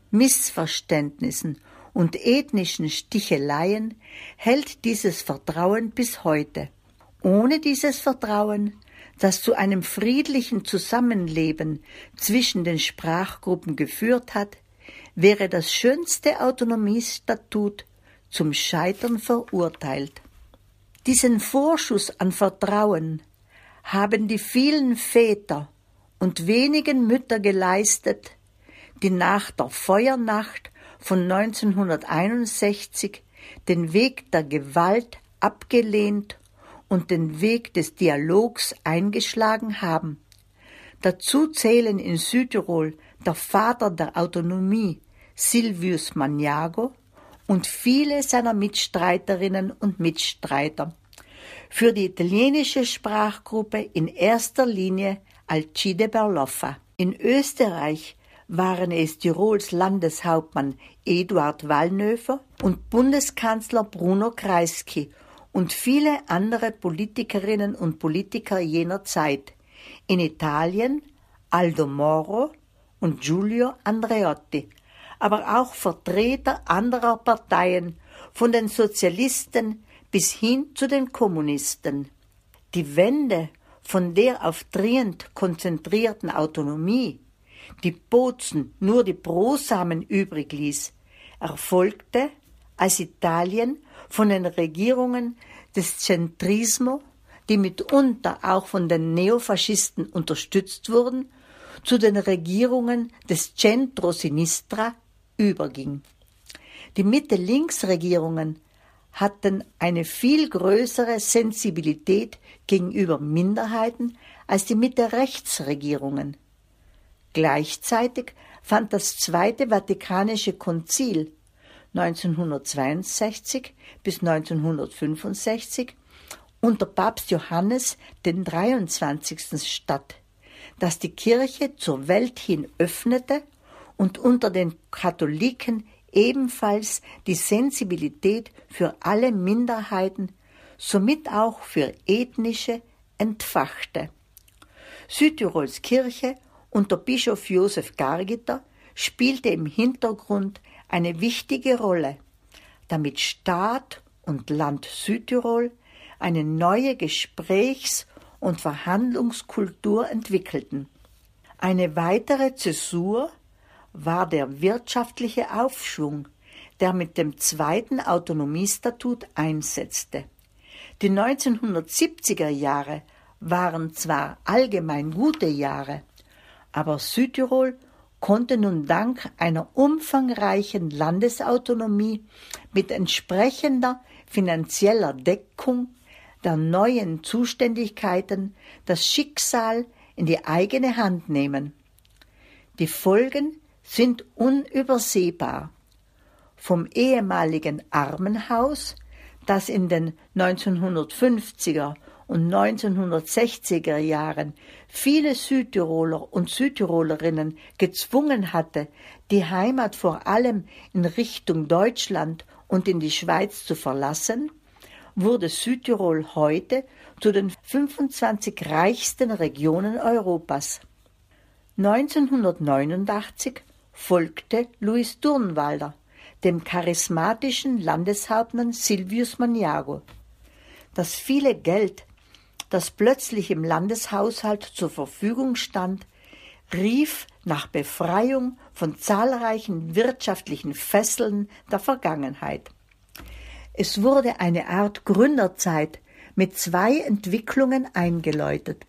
Missverständnissen und ethnischen Sticheleien hält dieses Vertrauen bis heute. Ohne dieses Vertrauen, das zu einem friedlichen Zusammenleben zwischen den Sprachgruppen geführt hat, wäre das schönste Autonomiestatut zum Scheitern verurteilt. Diesen Vorschuss an Vertrauen haben die vielen Väter und wenigen Mütter geleistet, die nach der Feuernacht von neunzehnhunderteinundsechzig den Weg der Gewalt abgelehnt und den Weg des Dialogs eingeschlagen haben. Dazu zählen in Südtirol der Vater der Autonomie, Silvius Magnago, und viele seiner Mitstreiterinnen und Mitstreiter. Für die italienische Sprachgruppe in erster Linie Alcide Berloffa. In Österreich waren es Tirols Landeshauptmann Eduard Wallnöfer und Bundeskanzler Bruno Kreisky und viele andere Politikerinnen und Politiker jener Zeit. In Italien Aldo Moro und Giulio Andreotti, aber auch Vertreter anderer Parteien, von den Sozialisten bis hin zu den Kommunisten. Die Wende von der auf Trient konzentrierten Autonomie, die Bozen nur die Brosamen übrig ließ, erfolgte, als Italien von den Regierungen des Centrismo, die mitunter auch von den Neofaschisten unterstützt wurden, zu den Regierungen des Centro Sinistra überging. Die Mitte-Links-Regierungen hatten eine viel größere Sensibilität gegenüber Minderheiten als die Mitte-Rechts-Regierungen. Gleichzeitig fand das Zweite Vatikanische Konzil neunzehnhundertzweiundsechzig bis neunzehnhundertfünfundsechzig unter Papst Johannes den dreiundzwanzigsten statt, das die Kirche zur Welt hin öffnete und unter den Katholiken ebenfalls die Sensibilität für alle Minderheiten, somit auch für ethnische, entfachte. Südtirols Kirche unter Bischof Josef Gargiter spielte im Hintergrund eine wichtige Rolle, damit Staat und Land Südtirol eine neue Gesprächs- und Verhandlungskultur entwickelten. Eine weitere Zäsur war der wirtschaftliche Aufschwung, der mit dem zweiten Autonomiestatut einsetzte. Die neunzehnhundertsiebziger Jahre waren zwar allgemein gute Jahre, aber Südtirol konnte nun dank einer umfangreichen Landesautonomie mit entsprechender finanzieller Deckung der neuen Zuständigkeiten das Schicksal in die eigene Hand nehmen. Die Folgen sind unübersehbar. Vom ehemaligen Armenhaus, das in den neunzehnhundertfünfziger und neunzehnhundertsechziger Jahren viele Südtiroler und Südtirolerinnen gezwungen hatte, die Heimat vor allem in Richtung Deutschland und in die Schweiz zu verlassen, wurde Südtirol heute zu den fünfundzwanzig reichsten Regionen Europas. neunzehnhundertneunundachtzig folgte Louis Durnwalder, dem charismatischen Landeshauptmann Silvius Maniago. Das viele Geld, das plötzlich im Landeshaushalt zur Verfügung stand, rief nach Befreiung von zahlreichen wirtschaftlichen Fesseln der Vergangenheit. Es wurde eine Art Gründerzeit mit zwei Entwicklungen eingeläutet: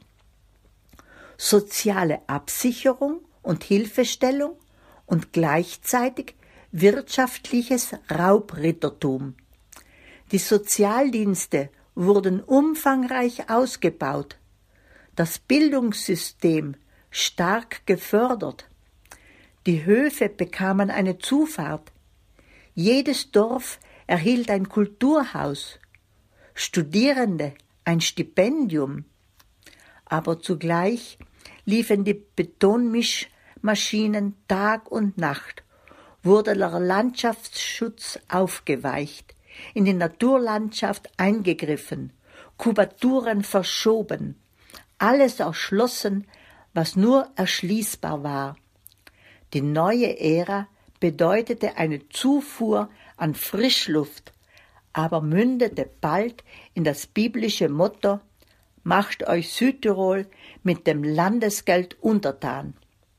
soziale Absicherung und Hilfestellung und gleichzeitig wirtschaftliches Raubrittertum. Die Sozialdienste wurden umfangreich ausgebaut, das Bildungssystem stark gefördert, die Höfe bekamen eine Zufahrt, jedes Dorf erhielt ein Kulturhaus, Studierende ein Stipendium, aber zugleich liefen die Betonmischmaschinen Tag und Nacht, wurde der Landschaftsschutz aufgeweicht, in die Naturlandschaft eingegriffen, Kubaturen verschoben, alles erschlossen, was nur erschließbar war. Die neue Ära bedeutete eine Zufuhr an Frischluft, aber mündete bald in das biblische Motto: Macht euch Südtirol mit dem Landesgeld untertan.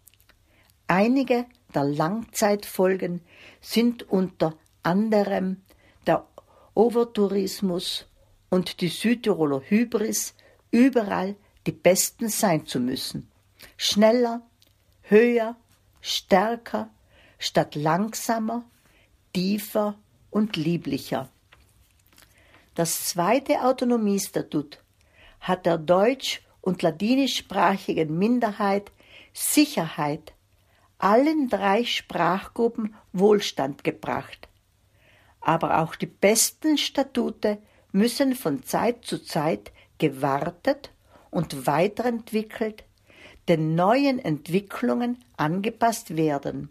Einige der Langzeitfolgen sind unter anderem der Overtourismus und die Südtiroler Hybris, überall die Besten sein zu müssen. Schneller, höher, stärker, statt langsamer, tiefer und lieblicher. Das zweite Autonomiestatut hat der deutsch- und ladinischsprachigen Minderheit Sicherheit, allen drei Sprachgruppen Wohlstand gebracht. Aber auch die besten Statute müssen von Zeit zu Zeit gewartet und weiterentwickelt, den neuen Entwicklungen angepasst werden.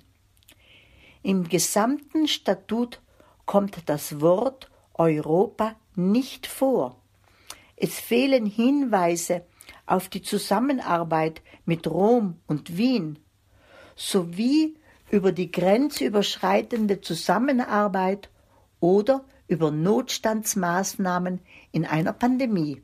Im gesamten Statut kommt das Wort Europa nicht vor. Es fehlen Hinweise auf die Zusammenarbeit mit Rom und Wien sowie über die grenzüberschreitende Zusammenarbeit oder über Notstandsmaßnahmen in einer Pandemie.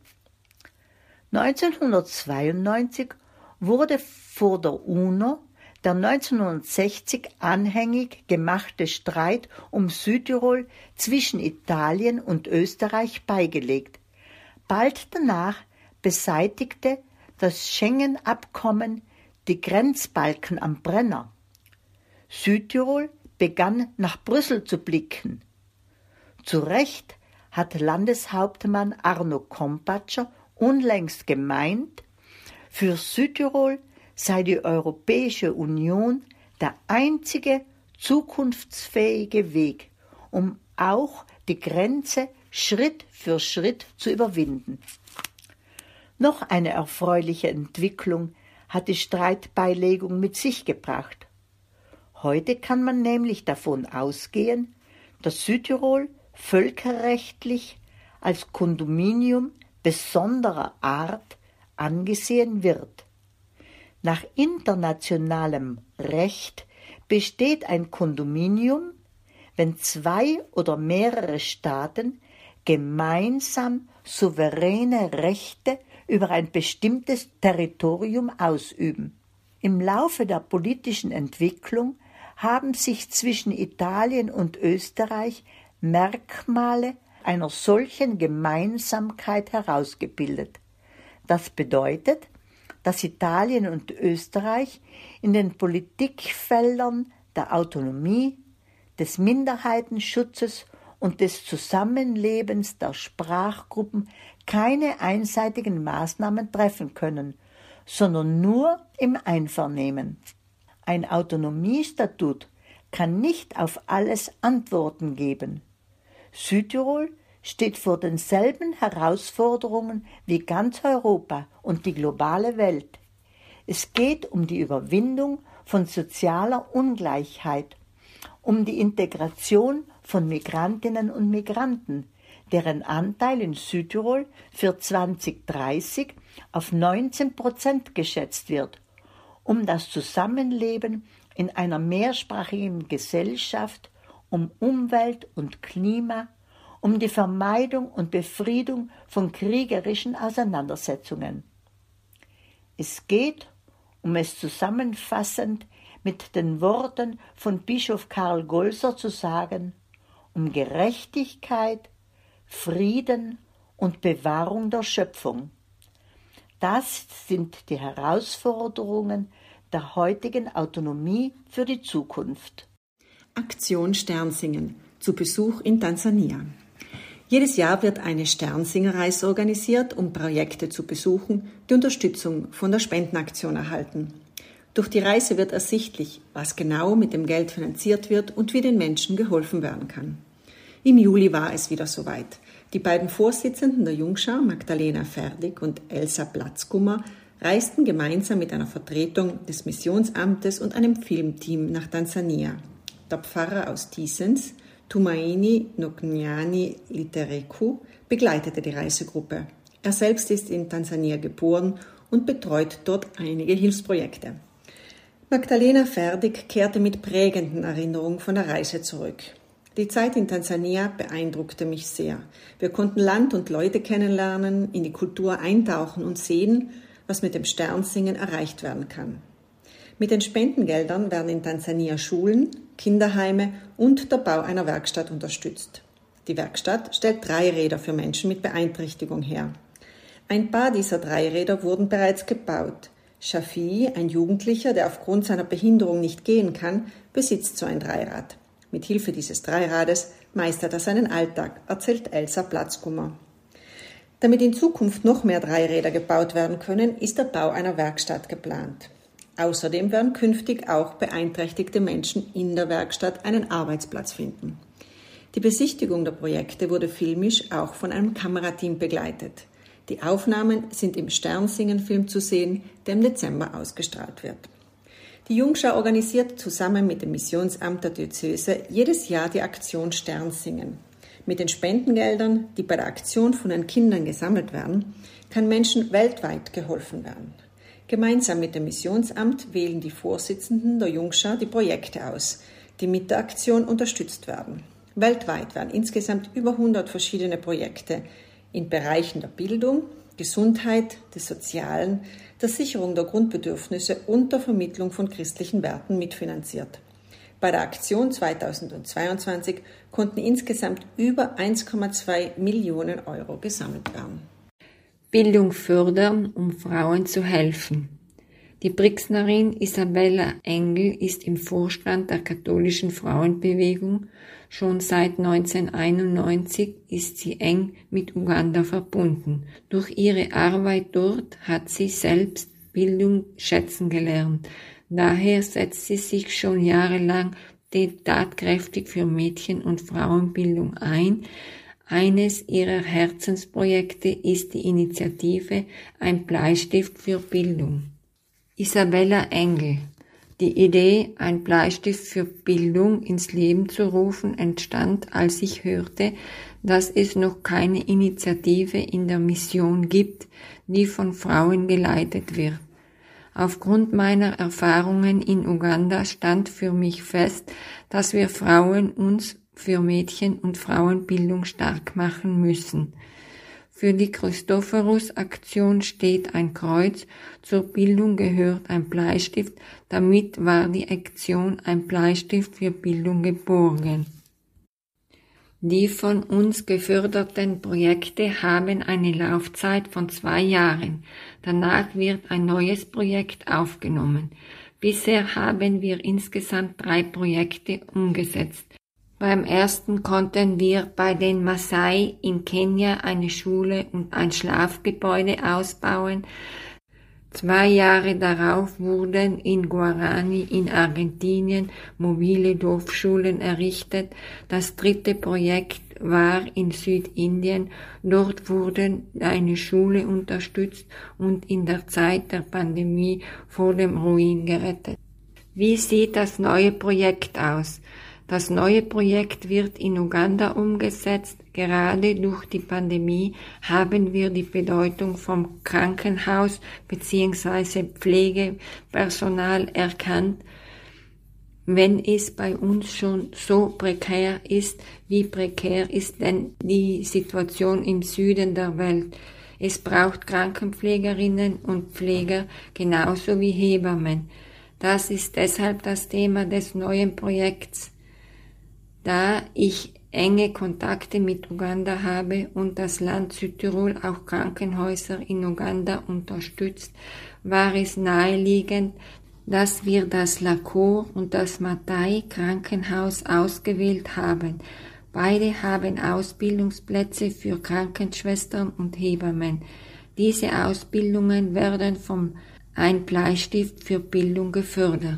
neunzehnhundertzweiundneunzig wurde vor der UNO der neunzehnhundertsechzig anhängig gemachte Streit um Südtirol zwischen Italien und Österreich beigelegt. Bald danach beseitigte das Schengen-Abkommen die Grenzbalken am Brenner. Südtirol begann nach Brüssel zu blicken. Zu Recht hat Landeshauptmann Arno Kompatscher unlängst gemeint, für Südtirol sei die Europäische Union der einzige zukunftsfähige Weg, um auch die Grenze Schritt für Schritt zu überwinden. Noch eine erfreuliche Entwicklung hat die Streitbeilegung mit sich gebracht. Heute kann man nämlich davon ausgehen, dass Südtirol völkerrechtlich als Kondominium besonderer Art angesehen wird. Nach internationalem Recht besteht ein Kondominium, wenn zwei oder mehrere Staaten gemeinsam souveräne Rechte über ein bestimmtes Territorium ausüben. Im Laufe der politischen Entwicklung haben sich zwischen Italien und Österreich Merkmale einer solchen Gemeinsamkeit herausgebildet. Das bedeutet, dass Italien und Österreich in den Politikfeldern der Autonomie, des Minderheitenschutzes und des Zusammenlebens der Sprachgruppen keine einseitigen Maßnahmen treffen können, sondern nur im Einvernehmen. Ein Autonomiestatut kann nicht auf alles Antworten geben. Südtirol steht vor denselben Herausforderungen wie ganz Europa und die globale Welt. Es geht um die Überwindung von sozialer Ungleichheit, um die Integration von Migrantinnen und Migranten, deren Anteil in Südtirol für zwanzig dreißig auf neunzehn Prozent geschätzt wird, um das Zusammenleben in einer mehrsprachigen Gesellschaft, um Umwelt und Klima, um die Vermeidung und Befriedung von kriegerischen Auseinandersetzungen. Es geht, um es zusammenfassend mit den Worten von Bischof Karl Golser zu sagen, um Gerechtigkeit, Frieden und Bewahrung der Schöpfung. Das sind die Herausforderungen der heutigen Autonomie für die Zukunft. Aktion Sternsingen zu Besuch in Tansania. Jedes Jahr wird eine Sternsingerreise organisiert, um Projekte zu besuchen, die Unterstützung von der Spendenaktion erhalten. Durch die Reise wird ersichtlich, was genau mit dem Geld finanziert wird und wie den Menschen geholfen werden kann. Im Juli war es wieder soweit. Die beiden Vorsitzenden der Jungschar, Magdalena Ferdig und Elsa Platzkummer, reisten gemeinsam mit einer Vertretung des Missionsamtes und einem Filmteam nach Tansania. Der Pfarrer aus Tisens, Tumaini Noknyani Litereku, begleitete die Reisegruppe. Er selbst ist in Tansania geboren und betreut dort einige Hilfsprojekte. Magdalena Ferdig kehrte mit prägenden Erinnerungen von der Reise zurück. Die Zeit in Tansania beeindruckte mich sehr. Wir konnten Land und Leute kennenlernen, in die Kultur eintauchen und sehen, was mit dem Sternsingen erreicht werden kann. Mit den Spendengeldern werden in Tansania Schulen, Kinderheime und der Bau einer Werkstatt unterstützt. Die Werkstatt stellt Dreiräder für Menschen mit Beeinträchtigung her. Ein paar dieser Dreiräder wurden bereits gebaut. Shafi, ein Jugendlicher, der aufgrund seiner Behinderung nicht gehen kann, besitzt so ein Dreirad. Mit Hilfe dieses Dreirades meistert er seinen Alltag, erzählt Elsa Platzkummer. Damit in Zukunft noch mehr Dreiräder gebaut werden können, ist der Bau einer Werkstatt geplant. Außerdem werden künftig auch beeinträchtigte Menschen in der Werkstatt einen Arbeitsplatz finden. Die Besichtigung der Projekte wurde filmisch auch von einem Kamerateam begleitet. Die Aufnahmen sind im Sternsingen-Film zu sehen, der im Dezember ausgestrahlt wird. Die Jungschar organisiert zusammen mit dem Missionsamt der Diözese jedes Jahr die Aktion Sternsingen. Mit den Spendengeldern, die bei der Aktion von den Kindern gesammelt werden, kann Menschen weltweit geholfen werden. Gemeinsam mit dem Missionsamt wählen die Vorsitzenden der Jungschar die Projekte aus, die mit der Aktion unterstützt werden. Weltweit werden insgesamt über hundert verschiedene Projekte in Bereichen der Bildung, Gesundheit, des Sozialen, der Sicherung der Grundbedürfnisse und der Vermittlung von christlichen Werten mitfinanziert. Bei der Aktion zweitausendzweiundzwanzig konnten insgesamt über eins Komma zwei Millionen Euro gesammelt werden. Bildung fördern, um Frauen zu helfen. Die Brixnerin Isabella Engel ist im Vorstand der katholischen Frauenbewegung. Schon seit neunzehnhunderteinundneunzig ist sie eng mit Uganda verbunden. Durch ihre Arbeit dort hat sie selbst Bildung schätzen gelernt. Daher setzt sie sich schon jahrelang tatkräftig für Mädchen- und Frauenbildung ein. Eines ihrer Herzensprojekte ist die Initiative Ein Bleistift für Bildung. Isabella Engel. Die Idee, ein Bleistift für Bildung ins Leben zu rufen, entstand, als ich hörte, dass es noch keine Initiative in der Mission gibt, die von Frauen geleitet wird. Aufgrund meiner Erfahrungen in Uganda stand für mich fest, dass wir Frauen uns für Mädchen- und Frauenbildung stark machen müssen. Für die Christophorus-Aktion steht ein Kreuz, zur Bildung gehört ein Bleistift, damit war die Aktion Ein Bleistift für Bildung geboren. Die von uns geförderten Projekte haben eine Laufzeit von zwei Jahren. Danach wird ein neues Projekt aufgenommen. Bisher haben wir insgesamt drei Projekte umgesetzt. Beim ersten konnten wir bei den Maasai in Kenia eine Schule und ein Schlafgebäude ausbauen. Zwei Jahre darauf wurden in Guarani in Argentinien mobile Dorfschulen errichtet. Das dritte Projekt war in Südindien. Dort wurde eine Schule unterstützt und in der Zeit der Pandemie vor dem Ruin gerettet. Wie sieht das neue Projekt aus? Das neue Projekt wird in Uganda umgesetzt. Gerade durch die Pandemie haben wir die Bedeutung vom Krankenhaus bzw. Pflegepersonal erkannt. Wenn es bei uns schon so prekär ist, wie prekär ist denn die Situation im Süden der Welt? Es braucht Krankenpflegerinnen und Pfleger genauso wie Hebammen. Das ist deshalb das Thema des neuen Projekts. Da ich enge Kontakte mit Uganda habe und das Land Südtirol auch Krankenhäuser in Uganda unterstützt, war es naheliegend, dass wir das Lacour und das Matai Krankenhaus ausgewählt haben. Beide haben Ausbildungsplätze für Krankenschwestern und Hebammen. Diese Ausbildungen werden vom Ein Bleistift für Bildung gefördert.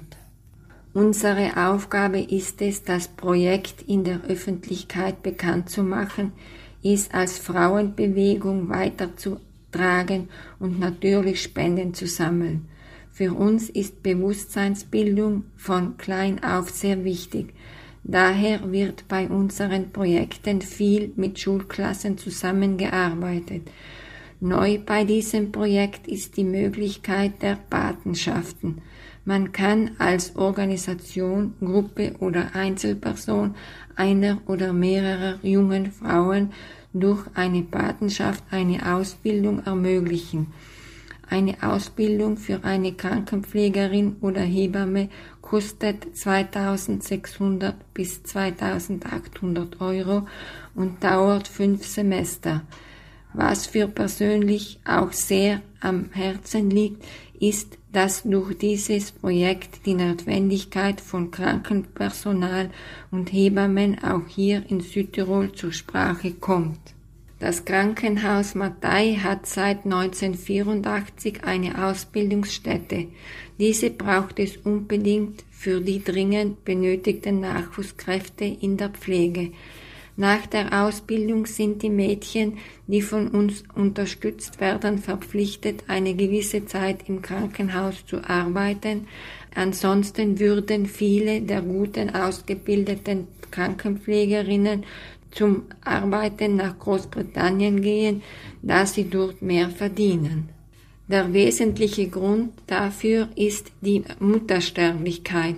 Unsere Aufgabe ist es, das Projekt in der Öffentlichkeit bekannt zu machen, es als Frauenbewegung weiterzutragen und natürlich Spenden zu sammeln. Für uns ist Bewusstseinsbildung von klein auf sehr wichtig. Daher wird bei unseren Projekten viel mit Schulklassen zusammengearbeitet. Neu bei diesem Projekt ist die Möglichkeit der Patenschaften. Man kann als Organisation, Gruppe oder Einzelperson einer oder mehrerer jungen Frauen durch eine Patenschaft eine Ausbildung ermöglichen. Eine Ausbildung für eine Krankenpflegerin oder Hebamme kostet zweitausendsechshundert bis zweitausendachthundert Euro und dauert fünf Semester. Was für persönlich auch sehr am Herzen liegt, ist, dass durch dieses Projekt die Notwendigkeit von Krankenpersonal und Hebammen auch hier in Südtirol zur Sprache kommt. Das Krankenhaus Matai hat seit neunzehnhundertvierundachtzig eine Ausbildungsstätte. Diese braucht es unbedingt für die dringend benötigten Nachwuchskräfte in der Pflege. Nach der Ausbildung sind die Mädchen, die von uns unterstützt werden, verpflichtet, eine gewisse Zeit im Krankenhaus zu arbeiten. Ansonsten würden viele der guten ausgebildeten Krankenpflegerinnen zum Arbeiten nach Großbritannien gehen, da sie dort mehr verdienen. Der wesentliche Grund dafür ist die Muttersterblichkeit.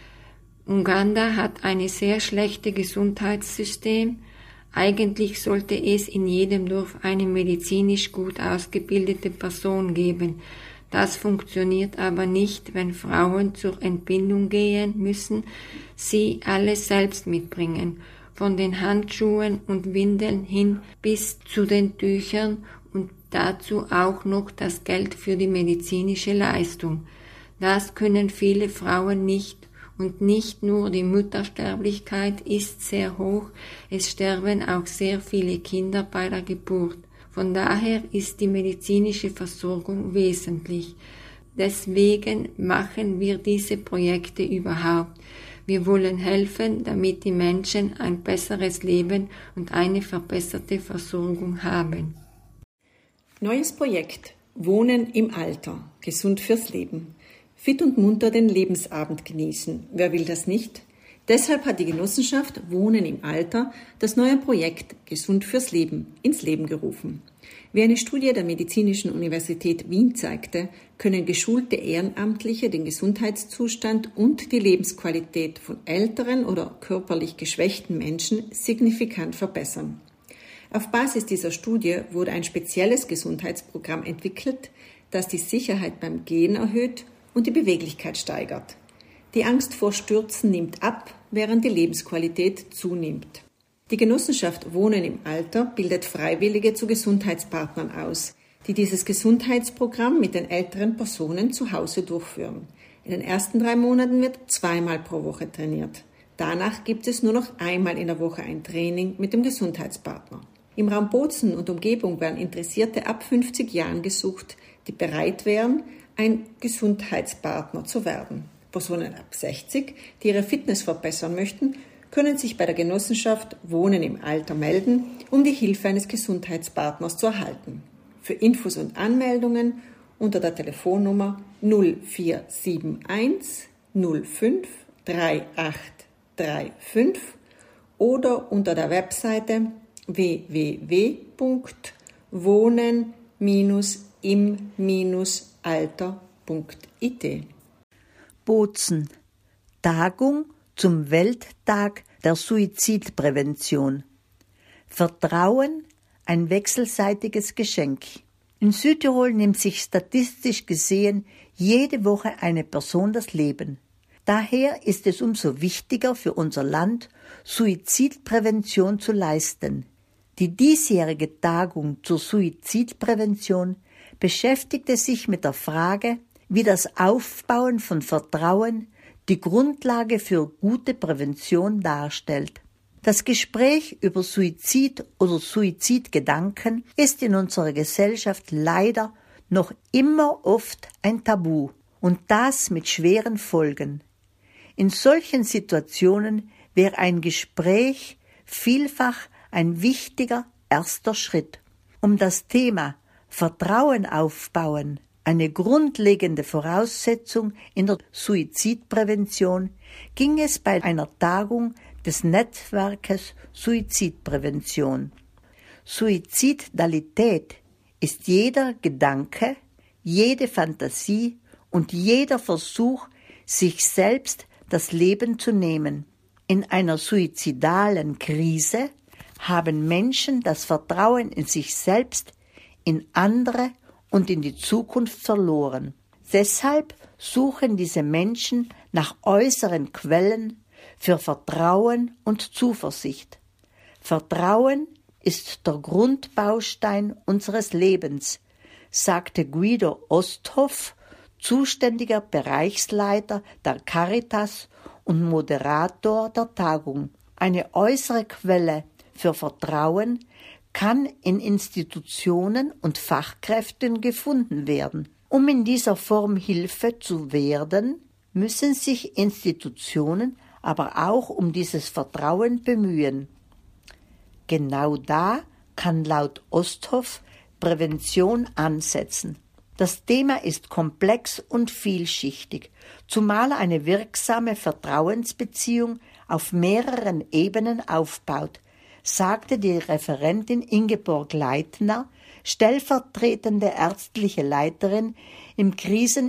Uganda hat ein sehr schlechtes Gesundheitssystem. Eigentlich sollte es in jedem Dorf eine medizinisch gut ausgebildete Person geben. Das funktioniert aber nicht, wenn Frauen zur Entbindung gehen müssen, sie alles selbst mitbringen, von den Handschuhen und Windeln hin bis zu den Tüchern und dazu auch noch das Geld für die medizinische Leistung. Das können viele Frauen nicht. Und nicht nur die Muttersterblichkeit ist sehr hoch, es sterben auch sehr viele Kinder bei der Geburt. Von daher ist die medizinische Versorgung wesentlich. Deswegen machen wir diese Projekte überhaupt. Wir wollen helfen, damit die Menschen ein besseres Leben und eine verbesserte Versorgung haben. Neues Projekt: Wohnen im Alter. Gesund fürs Leben. Fit und munter den Lebensabend genießen. Wer will das nicht? Deshalb hat die Genossenschaft Wohnen im Alter das neue Projekt Gesund fürs Leben ins Leben gerufen. Wie eine Studie der Medizinischen Universität Wien zeigte, können geschulte Ehrenamtliche den Gesundheitszustand und die Lebensqualität von älteren oder körperlich geschwächten Menschen signifikant verbessern. Auf Basis dieser Studie wurde ein spezielles Gesundheitsprogramm entwickelt, das die Sicherheit beim Gehen erhöht und die Beweglichkeit steigert. Die Angst vor Stürzen nimmt ab, während die Lebensqualität zunimmt. Die Genossenschaft Wohnen im Alter bildet Freiwillige zu Gesundheitspartnern aus, die dieses Gesundheitsprogramm mit den älteren Personen zu Hause durchführen. In den ersten drei Monaten wird zweimal pro Woche trainiert. Danach gibt es nur noch einmal in der Woche ein Training mit dem Gesundheitspartner. Im Raum Bozen und Umgebung werden Interessierte ab fünfzig Jahren gesucht, die bereit wären, ein Gesundheitspartner zu werden. Personen ab sechzig, die ihre Fitness verbessern möchten, können sich bei der Genossenschaft Wohnen im Alter melden, um die Hilfe eines Gesundheitspartners zu erhalten. Für Infos und Anmeldungen unter der Telefonnummer null vier sieben eins null fünf drei acht drei fünf oder unter der Webseite w w w punkt wohnen im alter punkt i t. Bozen. Tagung zum Welttag der Suizidprävention. Vertrauen, ein wechselseitiges Geschenk. In Südtirol nimmt sich statistisch gesehen jede Woche eine Person das Leben. Daher ist es umso wichtiger für unser Land, Suizidprävention zu leisten. Die diesjährige Tagung zur Suizidprävention beschäftigte sich mit der Frage, wie das Aufbauen von Vertrauen die Grundlage für gute Prävention darstellt. Das Gespräch über Suizid oder Suizidgedanken ist in unserer Gesellschaft leider noch immer oft ein Tabu und das mit schweren Folgen. In solchen Situationen wäre ein Gespräch vielfach ein wichtiger erster Schritt. Um das Thema Vertrauen aufbauen, eine grundlegende Voraussetzung in der Suizidprävention, ging es bei einer Tagung des Netzwerkes Suizidprävention. Suizidalität ist jeder Gedanke, jede Fantasie und jeder Versuch, sich selbst das Leben zu nehmen. In einer suizidalen Krise haben Menschen das Vertrauen in sich selbst, in andere und in die Zukunft verloren. Deshalb suchen diese Menschen nach äußeren Quellen für Vertrauen und Zuversicht. Vertrauen ist der Grundbaustein unseres Lebens, sagte Guido Osthoff, zuständiger Bereichsleiter der Caritas und Moderator der Tagung. Eine äußere Quelle für Vertrauen kann in Institutionen und Fachkräften gefunden werden. Um in dieser Form Hilfe zu werden, müssen sich Institutionen aber auch um dieses Vertrauen bemühen. Genau da kann laut Osthoff Prävention ansetzen. Das Thema ist komplex und vielschichtig, zumal eine wirksame Vertrauensbeziehung auf mehreren Ebenen aufbaut, sagte die Referentin Ingeborg Leitner, stellvertretende ärztliche Leiterin im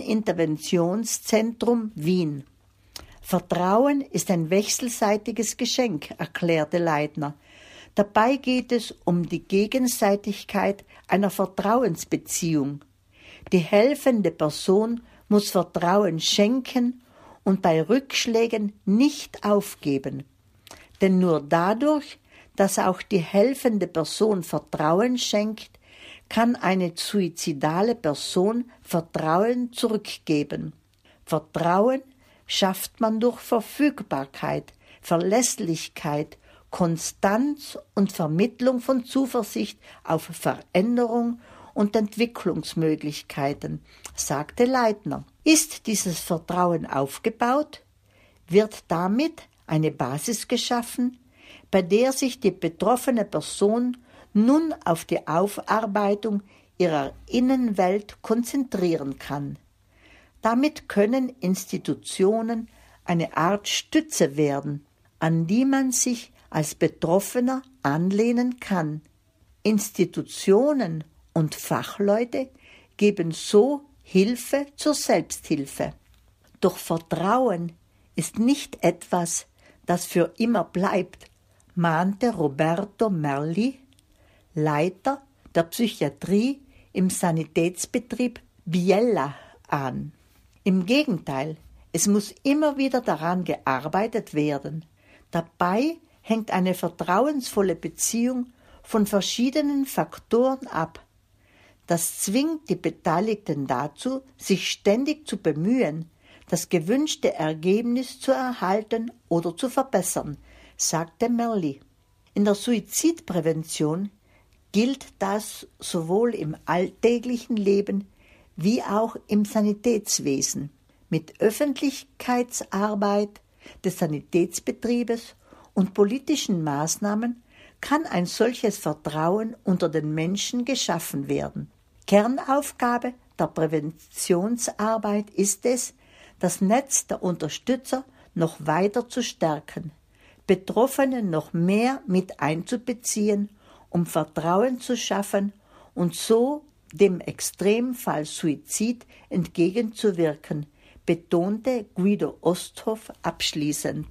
Kriseninterventionszentrum Wien. Vertrauen ist ein wechselseitiges Geschenk, erklärte Leitner. Dabei geht es um die Gegenseitigkeit einer Vertrauensbeziehung. Die helfende Person muss Vertrauen schenken und bei Rückschlägen nicht aufgeben. Denn nur dadurch, dass auch die helfende Person Vertrauen schenkt, kann eine suizidale Person Vertrauen zurückgeben. Vertrauen schafft man durch Verfügbarkeit, Verlässlichkeit, Konstanz und Vermittlung von Zuversicht auf Veränderung und Entwicklungsmöglichkeiten, sagte Leitner. Ist dieses Vertrauen aufgebaut, wird damit eine Basis geschaffen, bei der sich die betroffene Person nun auf die Aufarbeitung ihrer Innenwelt konzentrieren kann. Damit können Institutionen eine Art Stütze werden, an die man sich als Betroffener anlehnen kann. Institutionen und Fachleute geben so Hilfe zur Selbsthilfe. Doch Vertrauen ist nicht etwas, das für immer bleibt, mahnte Roberto Merli, Leiter der Psychiatrie im Sanitätsbetrieb Biella, an. Im Gegenteil, es muss immer wieder daran gearbeitet werden. Dabei hängt eine vertrauensvolle Beziehung von verschiedenen Faktoren ab. Das zwingt die Beteiligten dazu, sich ständig zu bemühen, das gewünschte Ergebnis zu erhalten oder zu verbessern, sagte Merli. In der Suizidprävention gilt das sowohl im alltäglichen Leben wie auch im Sanitätswesen. Mit Öffentlichkeitsarbeit des Sanitätsbetriebes und politischen Maßnahmen kann ein solches Vertrauen unter den Menschen geschaffen werden. Kernaufgabe der Präventionsarbeit ist es, das Netz der Unterstützer noch weiter zu stärken, Betroffene noch mehr mit einzubeziehen, um Vertrauen zu schaffen und so dem Extremfall Suizid entgegenzuwirken, betonte Guido Osthoff abschließend.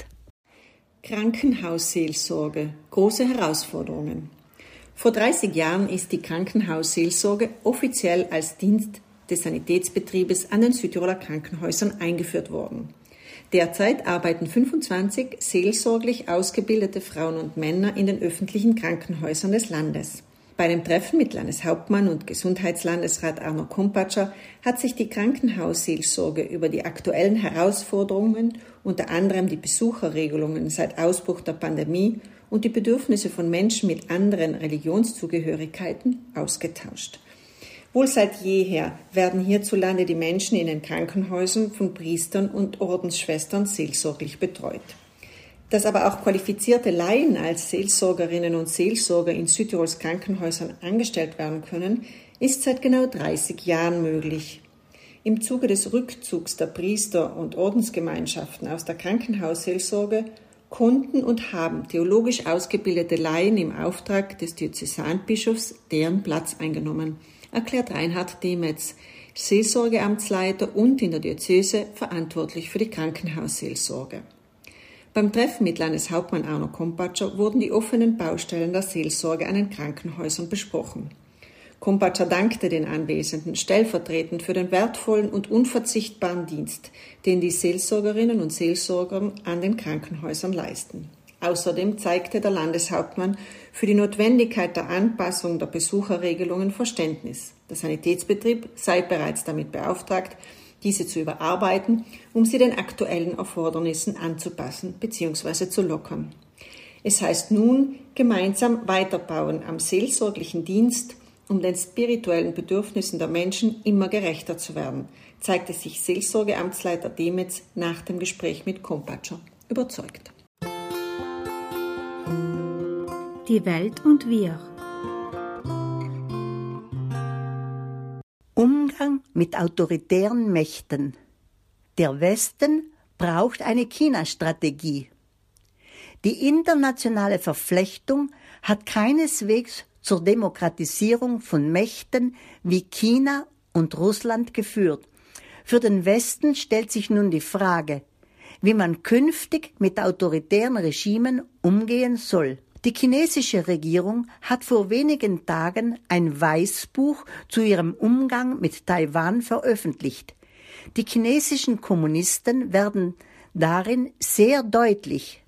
Krankenhausseelsorge, große Herausforderungen. Vor dreißig Jahren ist die Krankenhausseelsorge offiziell als Dienst des Sanitätsbetriebes an den Südtiroler Krankenhäusern eingeführt worden. Derzeit arbeiten fünfundzwanzig seelsorglich ausgebildete Frauen und Männer in den öffentlichen Krankenhäusern des Landes. Bei einem Treffen mit Landeshauptmann und Gesundheitslandesrat Arno Kompatscher hat sich die Krankenhausseelsorge über die aktuellen Herausforderungen, unter anderem die Besucherregelungen seit Ausbruch der Pandemie und die Bedürfnisse von Menschen mit anderen Religionszugehörigkeiten, ausgetauscht. Wohl seit jeher werden hierzulande die Menschen in den Krankenhäusern von Priestern und Ordensschwestern seelsorglich betreut. Dass aber auch qualifizierte Laien als Seelsorgerinnen und Seelsorger in Südtirols Krankenhäusern angestellt werden können, ist seit genau dreißig Jahren möglich. Im Zuge des Rückzugs der Priester und Ordensgemeinschaften aus der Krankenhausseelsorge konnten und haben theologisch ausgebildete Laien im Auftrag des Diözesanbischofs deren Platz eingenommen, erklärt Reinhard Demetz, Seelsorgeamtsleiter und in der Diözese verantwortlich für die Krankenhausseelsorge. Beim Treffen mit Landeshauptmann Arno Kompatscher wurden die offenen Baustellen der Seelsorge an den Krankenhäusern besprochen. Kompatscher dankte den Anwesenden stellvertretend für den wertvollen und unverzichtbaren Dienst, den die Seelsorgerinnen und Seelsorger an den Krankenhäusern leisten. Außerdem zeigte der Landeshauptmann für die Notwendigkeit der Anpassung der Besucherregelungen Verständnis. Der Sanitätsbetrieb sei bereits damit beauftragt, diese zu überarbeiten, um sie den aktuellen Erfordernissen anzupassen bzw. zu lockern. Es heißt nun, gemeinsam weiterbauen am seelsorglichen Dienst, um den spirituellen Bedürfnissen der Menschen immer gerechter zu werden, zeigte sich Seelsorgeamtsleiter Demetz nach dem Gespräch mit Kompatscher überzeugt. Die Welt und wir. Umgang mit autoritären Mächten. Der Westen braucht eine China-Strategie. Die internationale Verflechtung hat keineswegs zur Demokratisierung von Mächten wie China und Russland geführt. Für den Westen stellt sich nun die Frage, wie man künftig mit autoritären Regimen umgehen soll. Die chinesische Regierung hat vor wenigen Tagen ein Weißbuch zu ihrem Umgang mit Taiwan veröffentlicht. Die chinesischen Kommunisten werden darin sehr deutlich.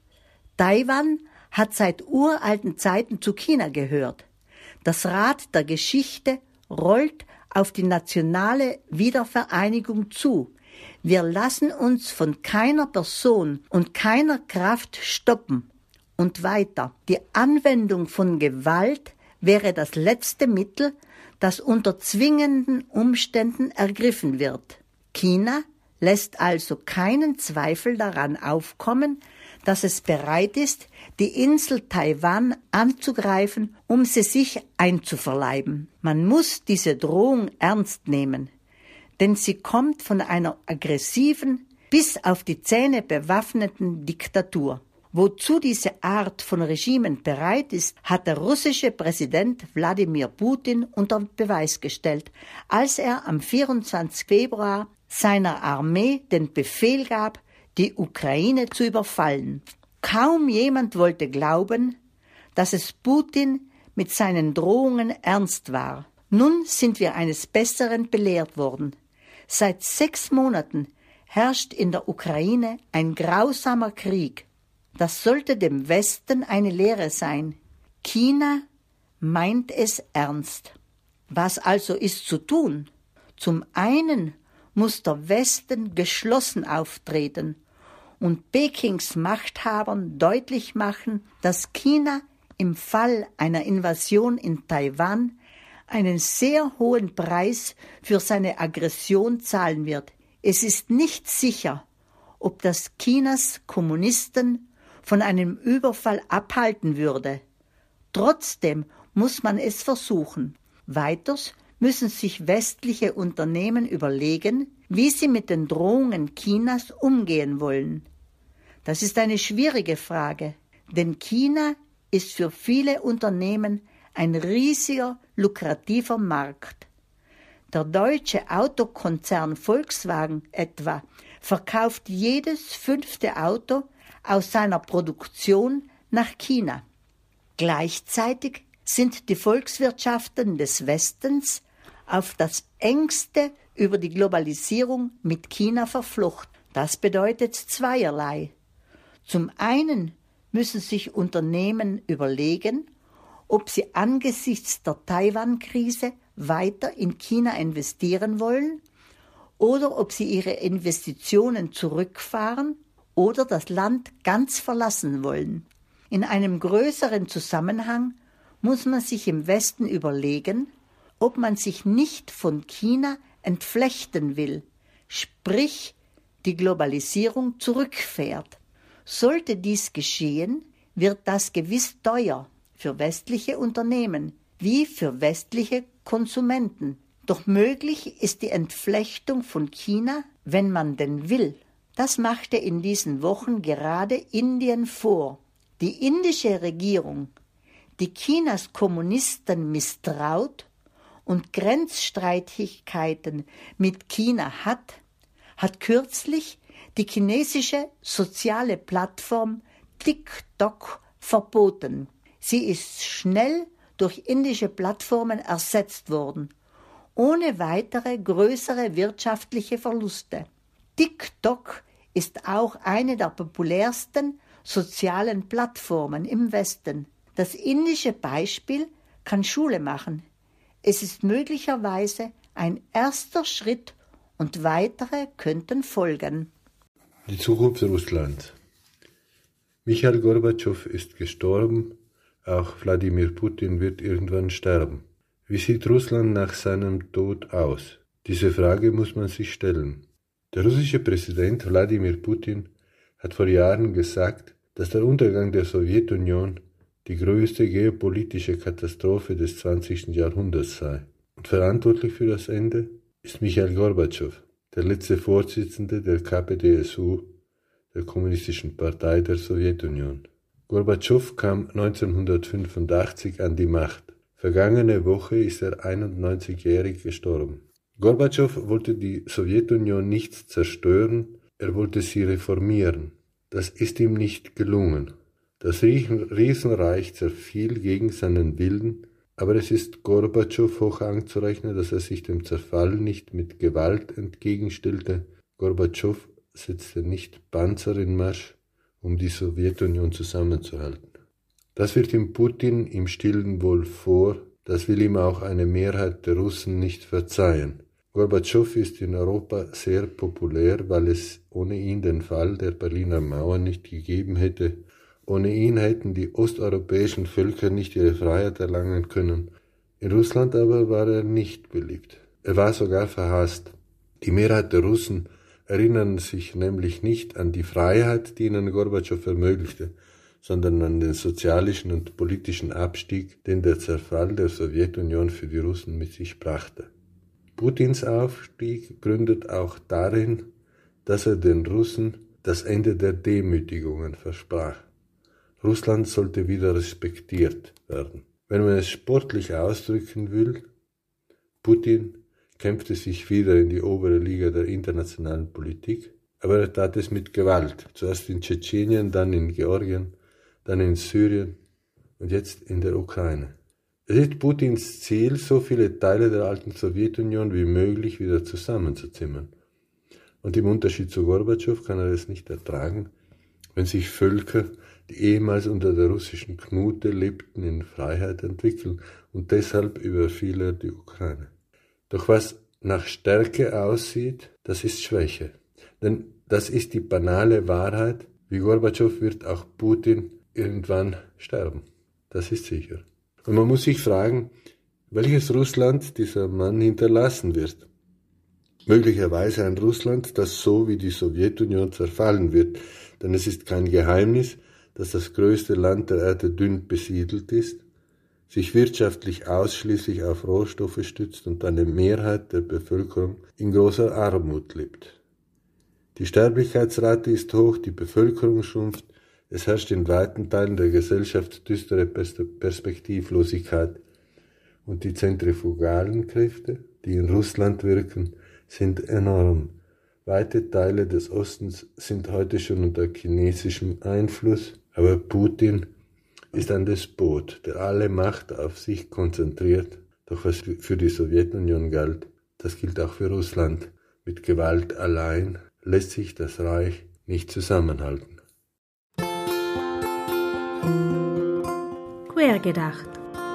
Taiwan hat seit uralten Zeiten zu China gehört. Das Rad der Geschichte rollt auf die nationale Wiedervereinigung zu. Wir lassen uns von keiner Person und keiner Kraft stoppen. Und weiter, die Anwendung von Gewalt wäre das letzte Mittel, das unter zwingenden Umständen ergriffen wird. China lässt also keinen Zweifel daran aufkommen, dass es bereit ist, die Insel Taiwan anzugreifen, um sie sich einzuverleiben. Man muss diese Drohung ernst nehmen, denn sie kommt von einer aggressiven, bis auf die Zähne bewaffneten Diktatur. Wozu diese Art von Regimen bereit ist, hat der russische Präsident Wladimir Putin unter Beweis gestellt, als er am vierundzwanzigsten Februar seiner Armee den Befehl gab, die Ukraine zu überfallen. Kaum jemand wollte glauben, dass es Putin mit seinen Drohungen ernst war. Nun sind wir eines Besseren belehrt worden. Seit sechs Monaten herrscht in der Ukraine ein grausamer Krieg. Das sollte dem Westen eine Lehre sein. China meint es ernst. Was also ist zu tun? Zum einen muss der Westen geschlossen auftreten und Pekings Machthabern deutlich machen, dass China im Fall einer Invasion in Taiwan einen sehr hohen Preis für seine Aggression zahlen wird. Es ist nicht sicher, ob das Chinas Kommunisten von einem Überfall abhalten würde. Trotzdem muss man es versuchen. Weiters müssen sich westliche Unternehmen überlegen, wie sie mit den Drohungen Chinas umgehen wollen. Das ist eine schwierige Frage, denn China ist für viele Unternehmen ein riesiger, lukrativer Markt. Der deutsche Autokonzern Volkswagen etwa verkauft jedes fünfte Auto aus seiner Produktion nach China. Gleichzeitig sind die Volkswirtschaften des Westens auf das engste über die Globalisierung mit China verflochten. Das bedeutet zweierlei. Zum einen müssen sich Unternehmen überlegen, ob sie angesichts der Taiwan-Krise weiter in China investieren wollen oder ob sie ihre Investitionen zurückfahren oder das Land ganz verlassen wollen. In einem größeren Zusammenhang muss man sich im Westen überlegen, ob man sich nicht von China entflechten will, sprich die Globalisierung zurückfährt. Sollte dies geschehen, wird das gewiss teuer für westliche Unternehmen wie für westliche Konsumenten. Doch möglich ist die Entflechtung von China, wenn man denn will. Das machte in diesen Wochen gerade Indien vor. Die indische Regierung, die Chinas Kommunisten misstraut und Grenzstreitigkeiten mit China hat, hat kürzlich die chinesische soziale Plattform TikTok verboten. Sie ist schnell durch indische Plattformen ersetzt worden, ohne weitere größere wirtschaftliche Verluste. TikTok ist auch eine der populärsten sozialen Plattformen im Westen. Das indische Beispiel kann Schule machen. Es ist möglicherweise ein erster Schritt und weitere könnten folgen. Die Zukunft Russlands. Michail Gorbatschow ist gestorben, auch Wladimir Putin wird irgendwann sterben. Wie sieht Russland nach seinem Tod aus? Diese Frage muss man sich stellen. Der russische Präsident Wladimir Putin hat vor Jahren gesagt, dass der Untergang der Sowjetunion die größte geopolitische Katastrophe des zwanzigsten Jahrhunderts sei. Und verantwortlich für das Ende ist Michail Gorbatschow, der letzte Vorsitzende der K P D S U, der Kommunistischen Partei der Sowjetunion. Gorbatschow kam neunzehnhundertfünfundachtzig an die Macht. Vergangene Woche ist er einundneunzigjährig gestorben. Gorbatschow wollte die Sowjetunion nicht zerstören, er wollte sie reformieren. Das ist ihm nicht gelungen. Das Riesenreich zerfiel gegen seinen Willen, aber es ist Gorbatschow hoch anzurechnen, dass er sich dem Zerfall nicht mit Gewalt entgegenstellte. Gorbatschow setzte nicht Panzer in Marsch, um die Sowjetunion zusammenzuhalten. Das wird ihm Putin im Stillen wohl vor, das will ihm auch eine Mehrheit der Russen nicht verzeihen. Gorbatschow ist in Europa sehr populär, weil es ohne ihn den Fall der Berliner Mauer nicht gegeben hätte. Ohne ihn hätten die osteuropäischen Völker nicht ihre Freiheit erlangen können. In Russland aber war er nicht beliebt. Er war sogar verhasst. Die Mehrheit der Russen erinnern sich nämlich nicht an die Freiheit, die ihnen Gorbatschow ermöglichte, sondern an den sozialischen und politischen Abstieg, den der Zerfall der Sowjetunion für die Russen mit sich brachte. Putins Aufstieg gründet auch darin, dass er den Russen das Ende der Demütigungen versprach. Russland sollte wieder respektiert werden. Wenn man es sportlich ausdrücken will, Putin kämpfte sich wieder in die obere Liga der internationalen Politik, aber er tat es mit Gewalt. Zuerst in Tschetschenien, dann in Georgien, dann in Syrien und jetzt in der Ukraine. Es ist Putins Ziel, so viele Teile der alten Sowjetunion wie möglich wieder zusammenzuzimmern. Und im Unterschied zu Gorbatschow kann er es nicht ertragen, wenn sich Völker, die ehemals unter der russischen Knute lebten, in Freiheit entwickeln, und deshalb überfiel er die Ukraine. Doch was nach Stärke aussieht, das ist Schwäche. Denn das ist die banale Wahrheit, wie Gorbatschow wird auch Putin irgendwann sterben. Das ist sicher. Und man muss sich fragen, welches Russland dieser Mann hinterlassen wird. Möglicherweise ein Russland, das so wie die Sowjetunion zerfallen wird, denn es ist kein Geheimnis, dass das größte Land der Erde dünn besiedelt ist, sich wirtschaftlich ausschließlich auf Rohstoffe stützt und eine Mehrheit der Bevölkerung in großer Armut lebt. Die Sterblichkeitsrate ist hoch, die Bevölkerung schrumpft, es herrscht in weiten Teilen der Gesellschaft düstere Perspektivlosigkeit und die zentrifugalen Kräfte, die in Russland wirken, sind enorm. Weite Teile des Ostens sind heute schon unter chinesischem Einfluss, aber Putin ist ein Despot, der alle Macht auf sich konzentriert. Doch was für die Sowjetunion galt, das gilt auch für Russland. Mit Gewalt allein lässt sich das Reich nicht zusammenhalten. Quergedacht.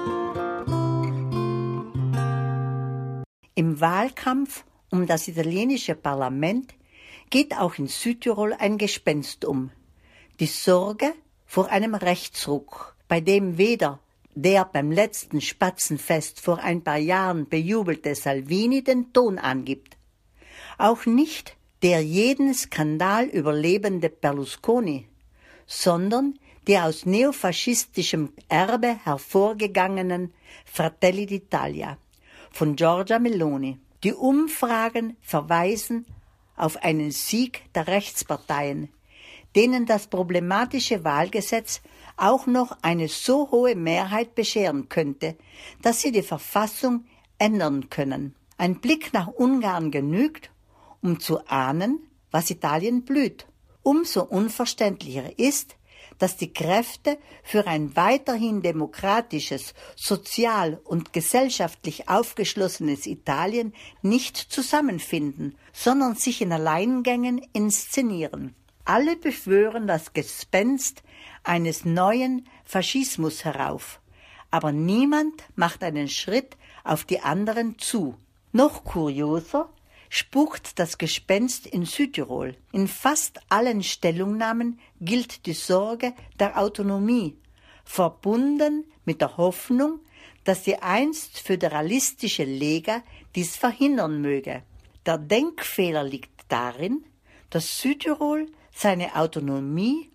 Im Wahlkampf um das italienische Parlament geht auch in Südtirol ein Gespenst um. Die Sorge vor einem Rechtsruck, bei dem weder der beim letzten Spatzenfest vor ein paar Jahren bejubelte Salvini den Ton angibt, auch nicht der jeden Skandal überlebende Berlusconi, sondern der aus neofaschistischem Erbe hervorgegangenen Fratelli d'Italia von Giorgia Meloni. Die Umfragen verweisen auf einen Sieg der Rechtsparteien, denen das problematische Wahlgesetz auch noch eine so hohe Mehrheit bescheren könnte, dass sie die Verfassung ändern können. Ein Blick nach Ungarn genügt, um zu ahnen, was Italien blüht. Umso unverständlicher ist, dass die Kräfte für ein weiterhin demokratisches, sozial und gesellschaftlich aufgeschlossenes Italien nicht zusammenfinden, sondern sich in Alleingängen inszenieren. Alle beschwören das Gespenst eines neuen Faschismus herauf, aber niemand macht einen Schritt auf die anderen zu. Noch kurioser spukt das Gespenst in Südtirol. In fast allen Stellungnahmen gilt die Sorge der Autonomie, verbunden mit der Hoffnung, dass die einst föderalistische Lega dies verhindern möge. Der Denkfehler liegt darin, dass Südtirol seine Autonomie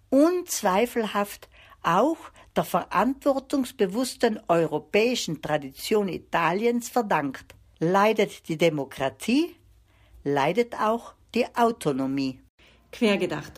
unzweifelhaft auch der verantwortungsbewussten europäischen Tradition Italiens verdankt. Leidet die Demokratie, leidet auch die Autonomie. Quergedacht.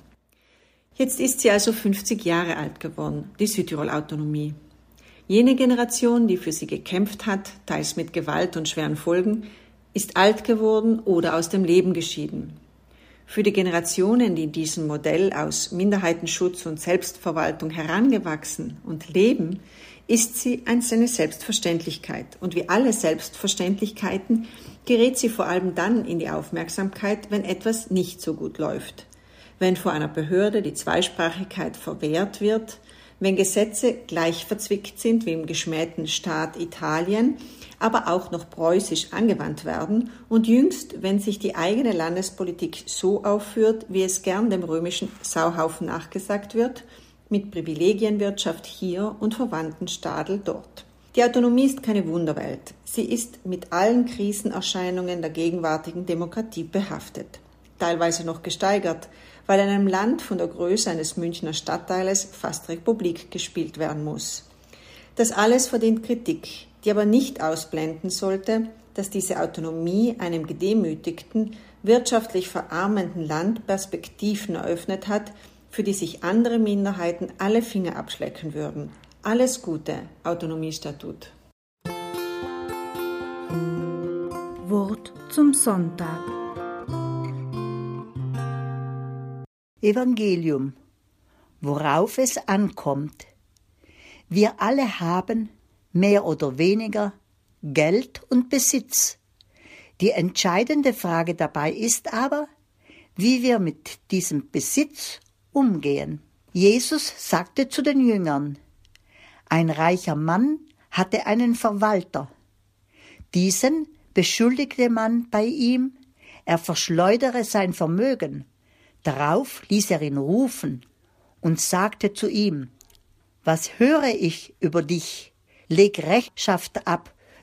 Jetzt ist sie also fünfzig Jahre alt geworden, die Südtirol-Autonomie. Jene Generation, die für sie gekämpft hat, teils mit Gewalt und schweren Folgen, ist alt geworden oder aus dem Leben geschieden. Für die Generationen, die in diesem Modell aus Minderheitenschutz und Selbstverwaltung herangewachsen und leben, ist sie eine Selbstverständlichkeit. Und wie alle Selbstverständlichkeiten gerät sie vor allem dann in die Aufmerksamkeit, wenn etwas nicht so gut läuft. Wenn vor einer Behörde die Zweisprachigkeit verwehrt wird, wenn Gesetze gleich verzwickt sind wie im geschmähten Staat Italien, aber auch noch preußisch angewandt werden und jüngst, wenn sich die eigene Landespolitik so aufführt, wie es gern dem römischen Sauhaufen nachgesagt wird, mit Privilegienwirtschaft hier und Verwandtenstadel dort. Die Autonomie ist keine Wunderwelt. Sie ist mit allen Krisenerscheinungen der gegenwärtigen Demokratie behaftet. Teilweise noch gesteigert, weil in einem Land von der Größe eines Münchner Stadtteiles fast Republik gespielt werden muss. Das alles verdient Kritik, die aber nicht ausblenden sollte, dass diese Autonomie einem gedemütigten, wirtschaftlich verarmenden Land Perspektiven eröffnet hat, für die sich andere Minderheiten alle Finger abschlecken würden. Alles Gute, Autonomiestatut. Wort zum Sonntag. Evangelium, worauf es ankommt. Wir alle haben, mehr oder weniger, Geld und Besitz. Die entscheidende Frage dabei ist aber, wie wir mit diesem Besitz umgehen. Jesus sagte zu den Jüngern, ein reicher Mann hatte einen Verwalter. Diesen beschuldigte man bei ihm, er verschleudere sein Vermögen. Darauf ließ er ihn rufen und sagte zu ihm, was höre ich über dich? Leg Rechenschaft ab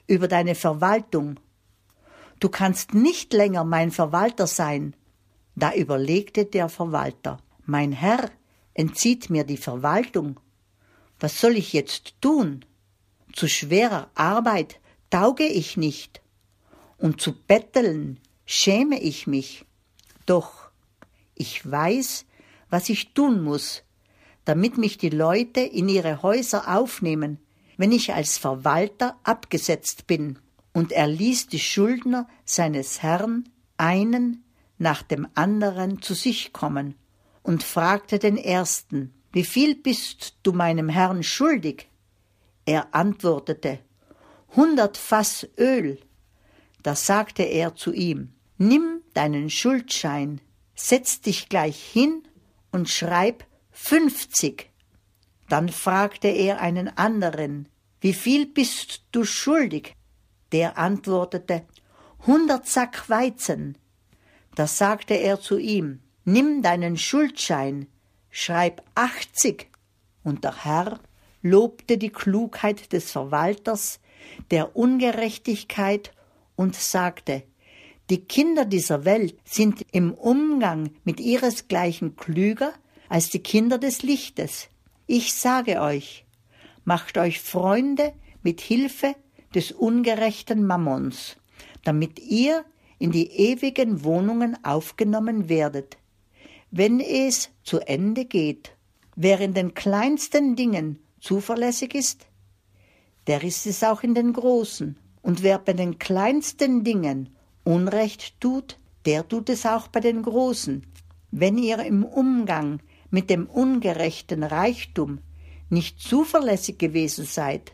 über deine Verwaltung. Du kannst nicht länger mein Verwalter sein. Da überlegte der Verwalter, mein Herr entzieht mir die Verwaltung. Was soll ich jetzt tun? Zu schwerer Arbeit tauge ich nicht. Und zu betteln schäme ich mich. Doch ich weiß, was ich tun muss, damit mich die Leute in ihre Häuser aufnehmen, wenn ich als Verwalter abgesetzt bin. Und er ließ die Schuldner seines Herrn einen nach dem anderen zu sich kommen und fragte den ersten, wie viel bist du meinem Herrn schuldig? Er antwortete, hundert Fass Öl. Da sagte er zu ihm, nimm deinen Schuldschein, setz dich gleich hin und schreib fünfzig. Dann fragte er einen anderen, wie viel bist du schuldig? Der antwortete, hundert Sack Weizen. Da sagte er zu ihm, nimm deinen Schuldschein, schreib achtzig. Und der Herr lobte die Klugheit des Verwalters, der Ungerechtigkeit und sagte, die Kinder dieser Welt sind im Umgang mit ihresgleichen klüger als die Kinder des Lichtes. Ich sage euch, macht euch Freunde mit Hilfe des ungerechten Mammons, damit ihr in die ewigen Wohnungen aufgenommen werdet, wenn es zu Ende geht. Wer in den kleinsten Dingen zuverlässig ist, der ist es auch in den großen. Und wer bei den kleinsten Dingen Unrecht tut, der tut es auch bei den großen. Wenn ihr im Umgang mit dem ungerechten Reichtum nicht zuverlässig gewesen seid,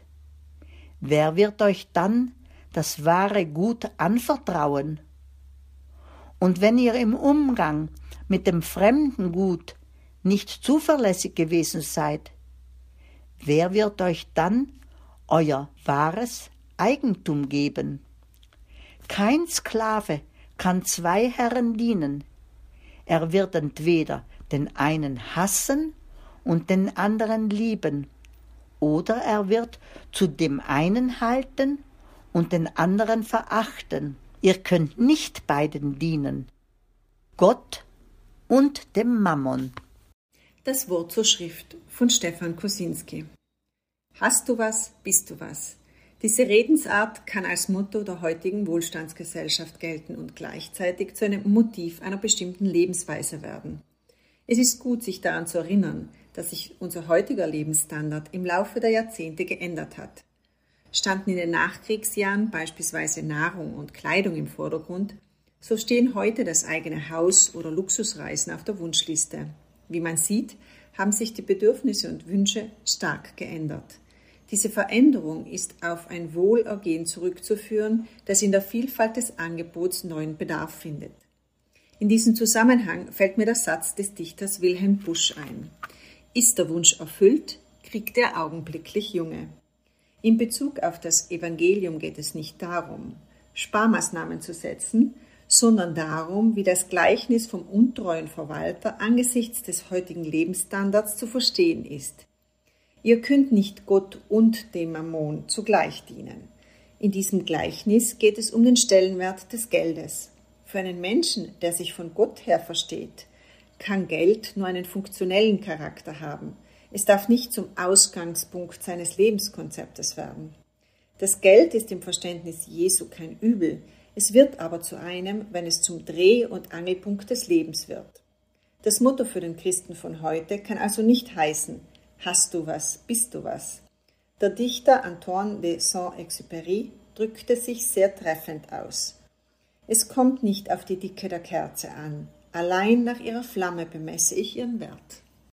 wer wird euch dann das wahre Gut anvertrauen? Und wenn ihr im Umgang mit dem fremden Gut nicht zuverlässig gewesen seid, wer wird euch dann euer wahres Eigentum geben? Kein Sklave kann zwei Herren dienen. Er wird entweder den einen hassen und den anderen lieben, oder er wird zu dem einen halten und den anderen verachten. Ihr könnt nicht beiden dienen, Gott und dem Mammon. Das Wort zur Schrift von Stefan Kosinski. Hast du was, bist du was. Diese Redensart kann als Motto der heutigen Wohlstandsgesellschaft gelten und gleichzeitig zu einem Motiv einer bestimmten Lebensweise werden. Es ist gut, sich daran zu erinnern, dass sich unser heutiger Lebensstandard im Laufe der Jahrzehnte geändert hat. Standen in den Nachkriegsjahren beispielsweise Nahrung und Kleidung im Vordergrund, so stehen heute das eigene Haus oder Luxusreisen auf der Wunschliste. Wie man sieht, haben sich die Bedürfnisse und Wünsche stark geändert. Diese Veränderung ist auf ein Wohlergehen zurückzuführen, das in der Vielfalt des Angebots neuen Bedarf findet. In diesem Zusammenhang fällt mir der Satz des Dichters Wilhelm Busch ein. Ist der Wunsch erfüllt, kriegt er augenblicklich Junge. In Bezug auf das Evangelium geht es nicht darum, Sparmaßnahmen zu setzen, sondern darum, wie das Gleichnis vom untreuen Verwalter angesichts des heutigen Lebensstandards zu verstehen ist. Ihr könnt nicht Gott und dem Mammon zugleich dienen. In diesem Gleichnis geht es um den Stellenwert des Geldes. Für einen Menschen, der sich von Gott her versteht, kann Geld nur einen funktionellen Charakter haben. Es darf nicht zum Ausgangspunkt seines Lebenskonzeptes werden. Das Geld ist im Verständnis Jesu kein Übel, es wird aber zu einem, wenn es zum Dreh- und Angelpunkt des Lebens wird. Das Motto für den Christen von heute kann also nicht heißen, hast du was, bist du was. Der Dichter Antoine de Saint-Exupéry drückte sich sehr treffend aus. Es kommt nicht auf die Dicke der Kerze an, allein nach ihrer Flamme bemesse ich ihren Wert.